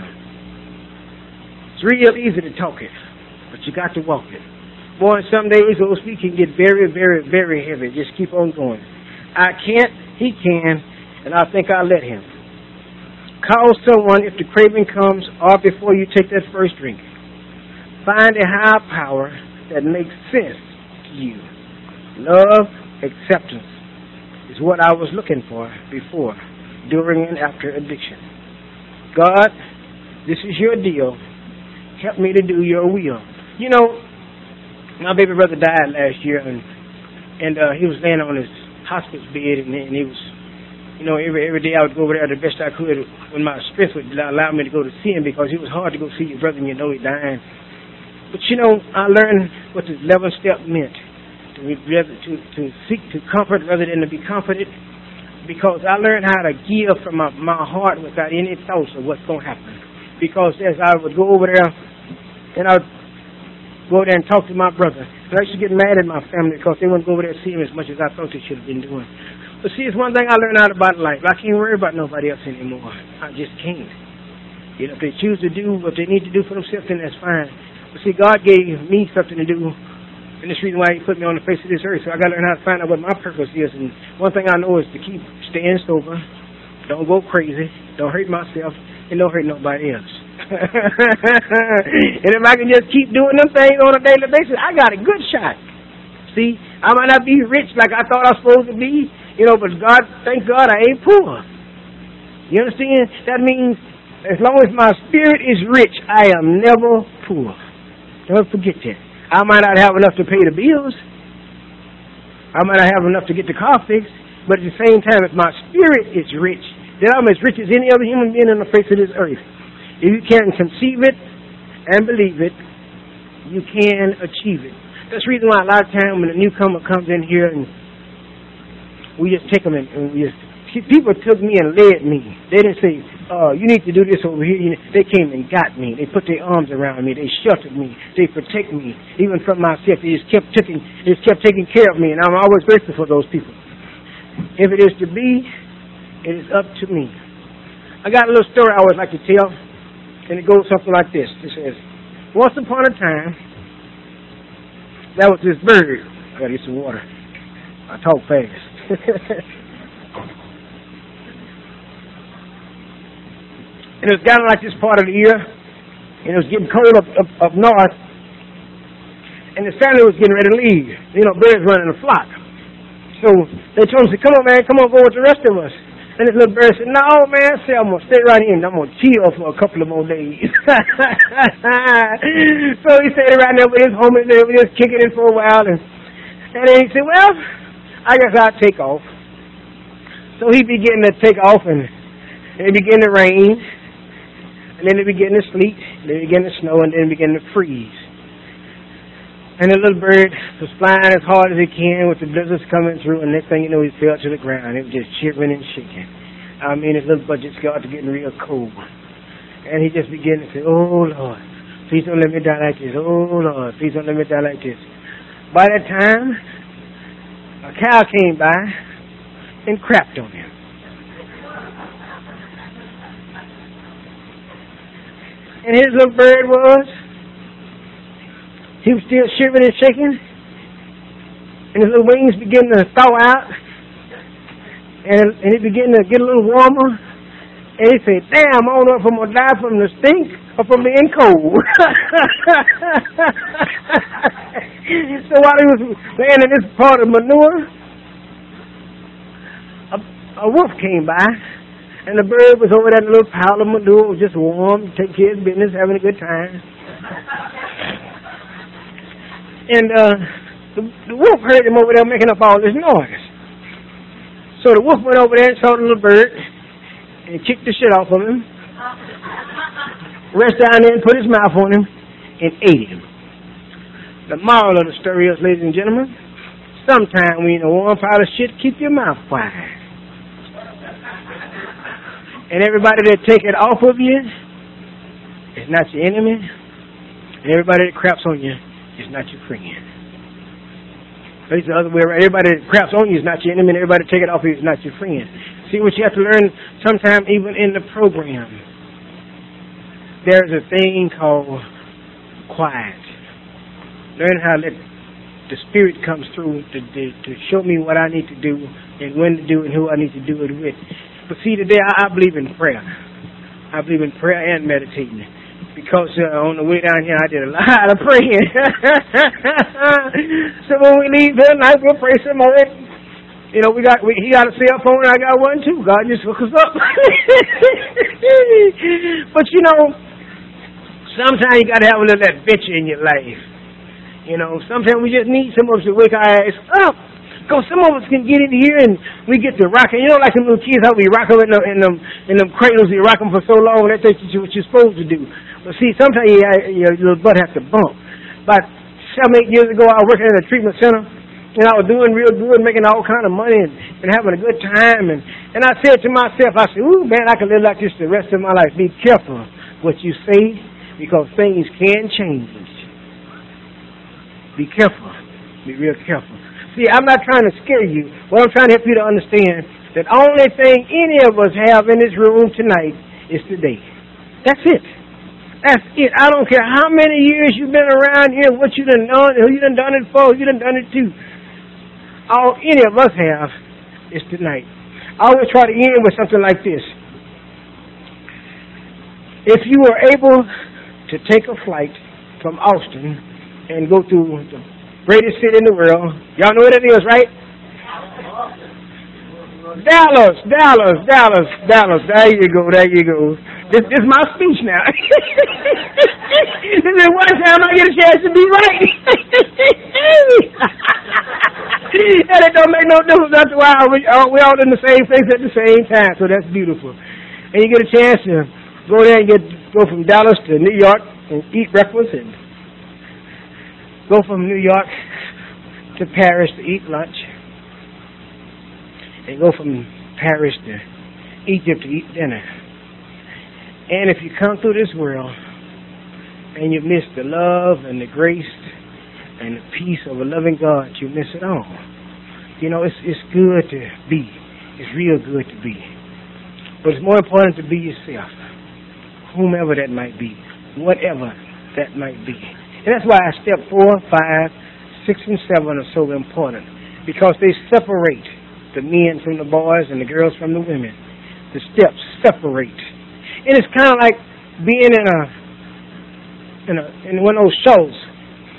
It's real easy to talk it, but you got to walk it. Boy, some days those feet can get very, very, very heavy. Just keep on going. I can't, he can, and I think I'll let him. Call someone if the craving comes or before you take that first drink. Find a higher power that makes sense to you. Love, acceptance is what I was looking for before, during, and after addiction. God, this is your deal. Help me to do your will. You know, my baby brother died last year, and and uh, he was laying on his hospice bed, and, and he was, you know, every every day I would go over there the best I could when my strength would allow me to go to see him, because it was hard to go see your brother and you know he's dying. But, you know, I learned what the eleventh step meant, to, to, to seek to comfort rather than to be comforted, because I learned how to give from my, my heart without any thoughts of what's going to happen. Because as I would go over there, and I would go there and talk to my brother, and I used to get mad at my family because they wouldn't go over there and see him as much as I thought they should have been doing. But see, it's one thing I learned out about life. I can't worry about nobody else anymore. I just can't. You know, if they choose to do what they need to do for themselves, then that's fine. But see, God gave me something to do, and that's the reason why He put me on the face of this earth. So I got to learn how to find out what my purpose is. And one thing I know is to keep staying sober, don't go crazy, don't hurt myself, and don't hurt nobody else. And if I can just keep doing them things on a daily basis, I got a good shot. See, I might not be rich like I thought I was supposed to be, you know, but God, thank God I ain't poor. You understand? That means as long as my spirit is rich, I am never poor. Don't forget that. I might not have enough to pay the bills. I might not have enough to get the car fixed. But at the same time, if my spirit is rich, then I'm as rich as any other human being on the face of this earth. If you can conceive it and believe it, you can achieve it. That's the reason why a lot of times when a newcomer comes in here and we just take them and, and we just, people took me and led me. They didn't say, oh, you need to do this over here. They came and got me. They put their arms around me. They sheltered me. They protect me, even from myself. They just kept taking, they just kept taking care of me, and I'm always grateful for those people. If it is to be, it is up to me. I got a little story I always like to tell, and it goes something like this. It says, once upon a time, that was this bird. I got to get some water. I talk fast. And it was kind of like this part of the year, and it was getting cold up, up, up north. and his family was getting ready to leave. You know, birds running a flock. So they told him, come on, man, come on, go with the rest of us. And this little bird said, no, man, say I'm going to stay right here and I'm going to chill for a couple of more days. So he stayed right there with his homie and they were just kicking it for a while. And, and then he said, well, I guess I'll take off. So he began to take off, and, and it began to rain. And then it began to sleet, and then it began to snow, and then it began to freeze. And the little bird was flying as hard as he can with the blizzards coming through, and next thing you know, he fell to the ground. It was just shivering and shaking. I mean, his little butt just got to getting real cold. And he just began to say, oh, Lord, please don't let me die like this. Oh, Lord, please don't let me die like this. By that time, a cow came by and crapped on him. And his little bird was, he was still shivering and shaking, and his little wings began to thaw out, and, and it began to get a little warmer, and he said, damn, I don't know if I'm going to die from the stink or from being cold. So while he was laying in this part of manure, a, a wolf came by, and the bird was over that little pile of manure, was just warm, taking care of his business, having a good time. And uh, the, the wolf heard him over there making up all this noise. So the wolf went over there and saw the little bird and kicked the shit off of him, reached down there and put his mouth on him and ate him. The moral of the story is, ladies and gentlemen, sometime when you're in a warm pile of shit, keep your mouth quiet. And everybody that take it off of you is not your enemy. And everybody that craps on you is not your friend. But it's the other way around. Everybody that craps on you is not your enemy, and everybody that take it off of you is not your friend. See, what you have to learn sometime even in the program, there's a thing called quiet. Learn how to let the Spirit comes through to, to, to show me what I need to do and when to do and who I need to do it with. But see, today I, I believe in prayer. I believe in prayer and meditating. Because uh, on the way down here, I did a lot of praying. So when we leave here tonight, we'll pray some more. You know, we got we, he got a cell phone, and I got one too. God just hook us up. But you know, sometimes you got to have a little adventure in your life. You know, sometimes we just need some of us to wake our ass up. Because some of us can get in here and we get to rocking. You know, like them little kids, how we rock them in them, in them, in them cradles, you rock them for so long, that takes you what you're supposed to do. But see, sometimes you, your little butt has to bump. About seven, eight years ago, I was working at a treatment center, and I was doing real good, making all kind of money and, and having a good time. And, and I said to myself, I said, ooh, man, I can live like this the rest of my life. Be careful what you say, because things can change. Be careful. Be real careful. See, I'm not trying to scare you. What I'm trying to help you to understand, that the only thing any of us have in this room tonight is today. That's it. That's it. I don't care how many years you've been around here, what you done done, who you done done it for, who you done done it to. All any of us have is tonight. I always try to end with something like this. If you were able to take a flight from Austin and go through the greatest city in the world. Y'all know what it is, right? Dallas, Dallas, Dallas, Dallas. There you go, there you go. This, this is my speech now. This is one time I get a chance to be right. And it don't make no difference after a while. We all, we all in the same place at the same time, so that's beautiful. And you get a chance to go there and get go from Dallas to New York and eat breakfast and go from New York to Paris to eat lunch, and go from Paris to Egypt to eat dinner. And if you come through this world and you miss the love and the grace and the peace of a loving God, you miss it all. You know, it's it's good to be. It's real good to be. But it's more important to be yourself, whomever that might be, whatever that might be. And that's why step four, five, six, and seven are so important, because they separate the men from the boys and the girls from the women. The steps separate. And it's kind of like being in a in a in one of those shows.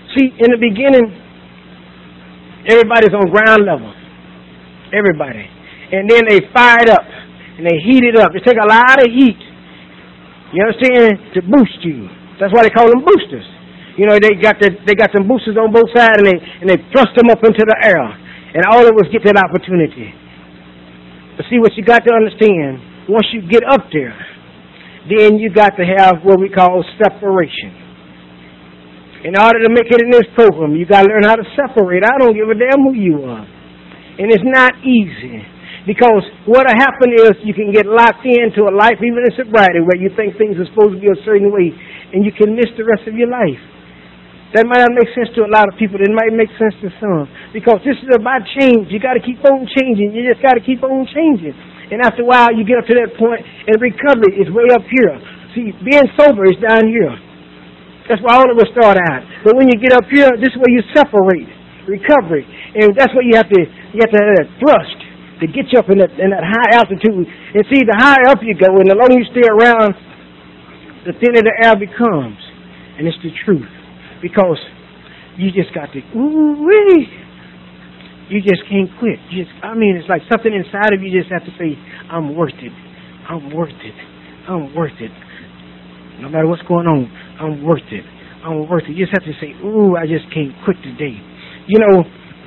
See, in the beginning, everybody's on ground level. Everybody. And then they fire it up. And they heat it up. It takes a lot of heat. You understand? To boost you. That's why they call them boosters. You know, they got the, they got some boosters on both sides, and they and they thrust them up into the air. And all of us get that opportunity. But see, what you got to understand, once you get up there, then you got to have what we call separation. In order to make it in this program, you got to learn how to separate. I don't give a damn who you are. And it's not easy. Because what'll happen is you can get locked into a life, even in sobriety, where you think things are supposed to be a certain way, and you can miss the rest of your life. That might not make sense to a lot of people. It might make sense to some. Because this is about change. You got to keep on changing. You just got to keep on changing. And after a while, you get up to that point, and recovery is way up here. See, being sober is down here. That's why all of us start out. But when you get up here, this is where you separate. Recovery. And that's where you have to, you have to have that thrust to get you up in that, in that high altitude. And see, the higher up you go, and the longer you stay around, the thinner the air becomes. And it's the truth. Because you just got to, ooh-wee. You just can't quit. You just, I mean, it's like something inside of you just have to say, I'm worth it. I'm worth it. I'm worth it. No matter what's going on, I'm worth it. I'm worth it. You just have to say, ooh, I just can't quit today. You know,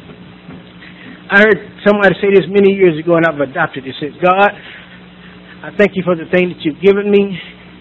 I heard somebody say this many years ago, and I've adopted it. It says, God, I thank you for the thing that you've given me.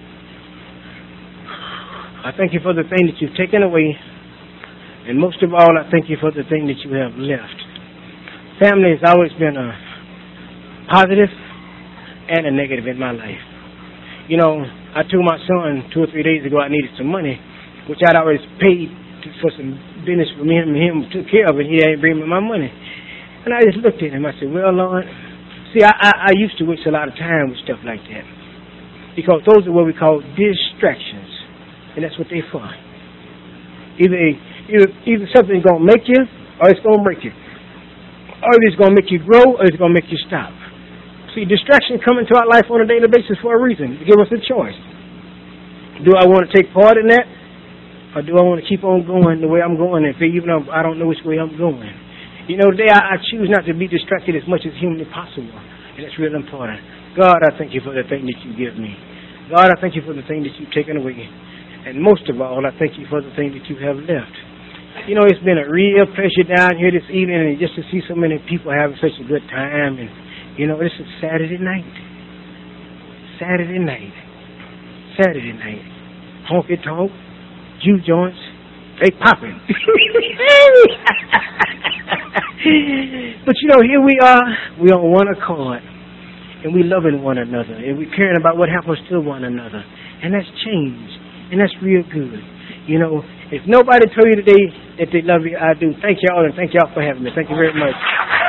I thank you for the thing that you've taken away. And most of all, I thank you for the thing that you have left. Family has always been a positive and a negative in my life. You know, I told my son two or three days ago I needed some money, which I'd always paid for some business for me, and him took care of it. He didn't bring me my money. And I just looked at him. I said, well, Lord, see, I, I, I used to waste a lot of time with stuff like that. Because those are what we call distractions. And that's what they're for. Either, either, either something's going to make you, or it's going to break you. Or it's going to make you grow, or it's going to make you stop. See, distractions come into our life on a daily basis for a reason, to give us a choice. Do I want to take part in that? Or do I want to keep on going the way I'm going, and even though I don't know which way I'm going? You know, today I, I choose not to be distracted as much as humanly possible. And that's real important. God, I thank you for the thing that you give me. God, I thank you for the thing that you've taken away. And most of all, I thank you for the thing that you have left. You know, it's been a real pleasure down here this evening, and just to see so many people having such a good time. And, you know, this is Saturday night. Saturday night. Saturday night. Honky tonk, juke joints, they popping. But, you know, here we are. We're on one accord. And we loving one another. And we caring about what happens to one another. And that's change. And that's real good. You know, if nobody told you today that they love you, I do. Thank y'all, and thank y'all for having me. Thank you very much.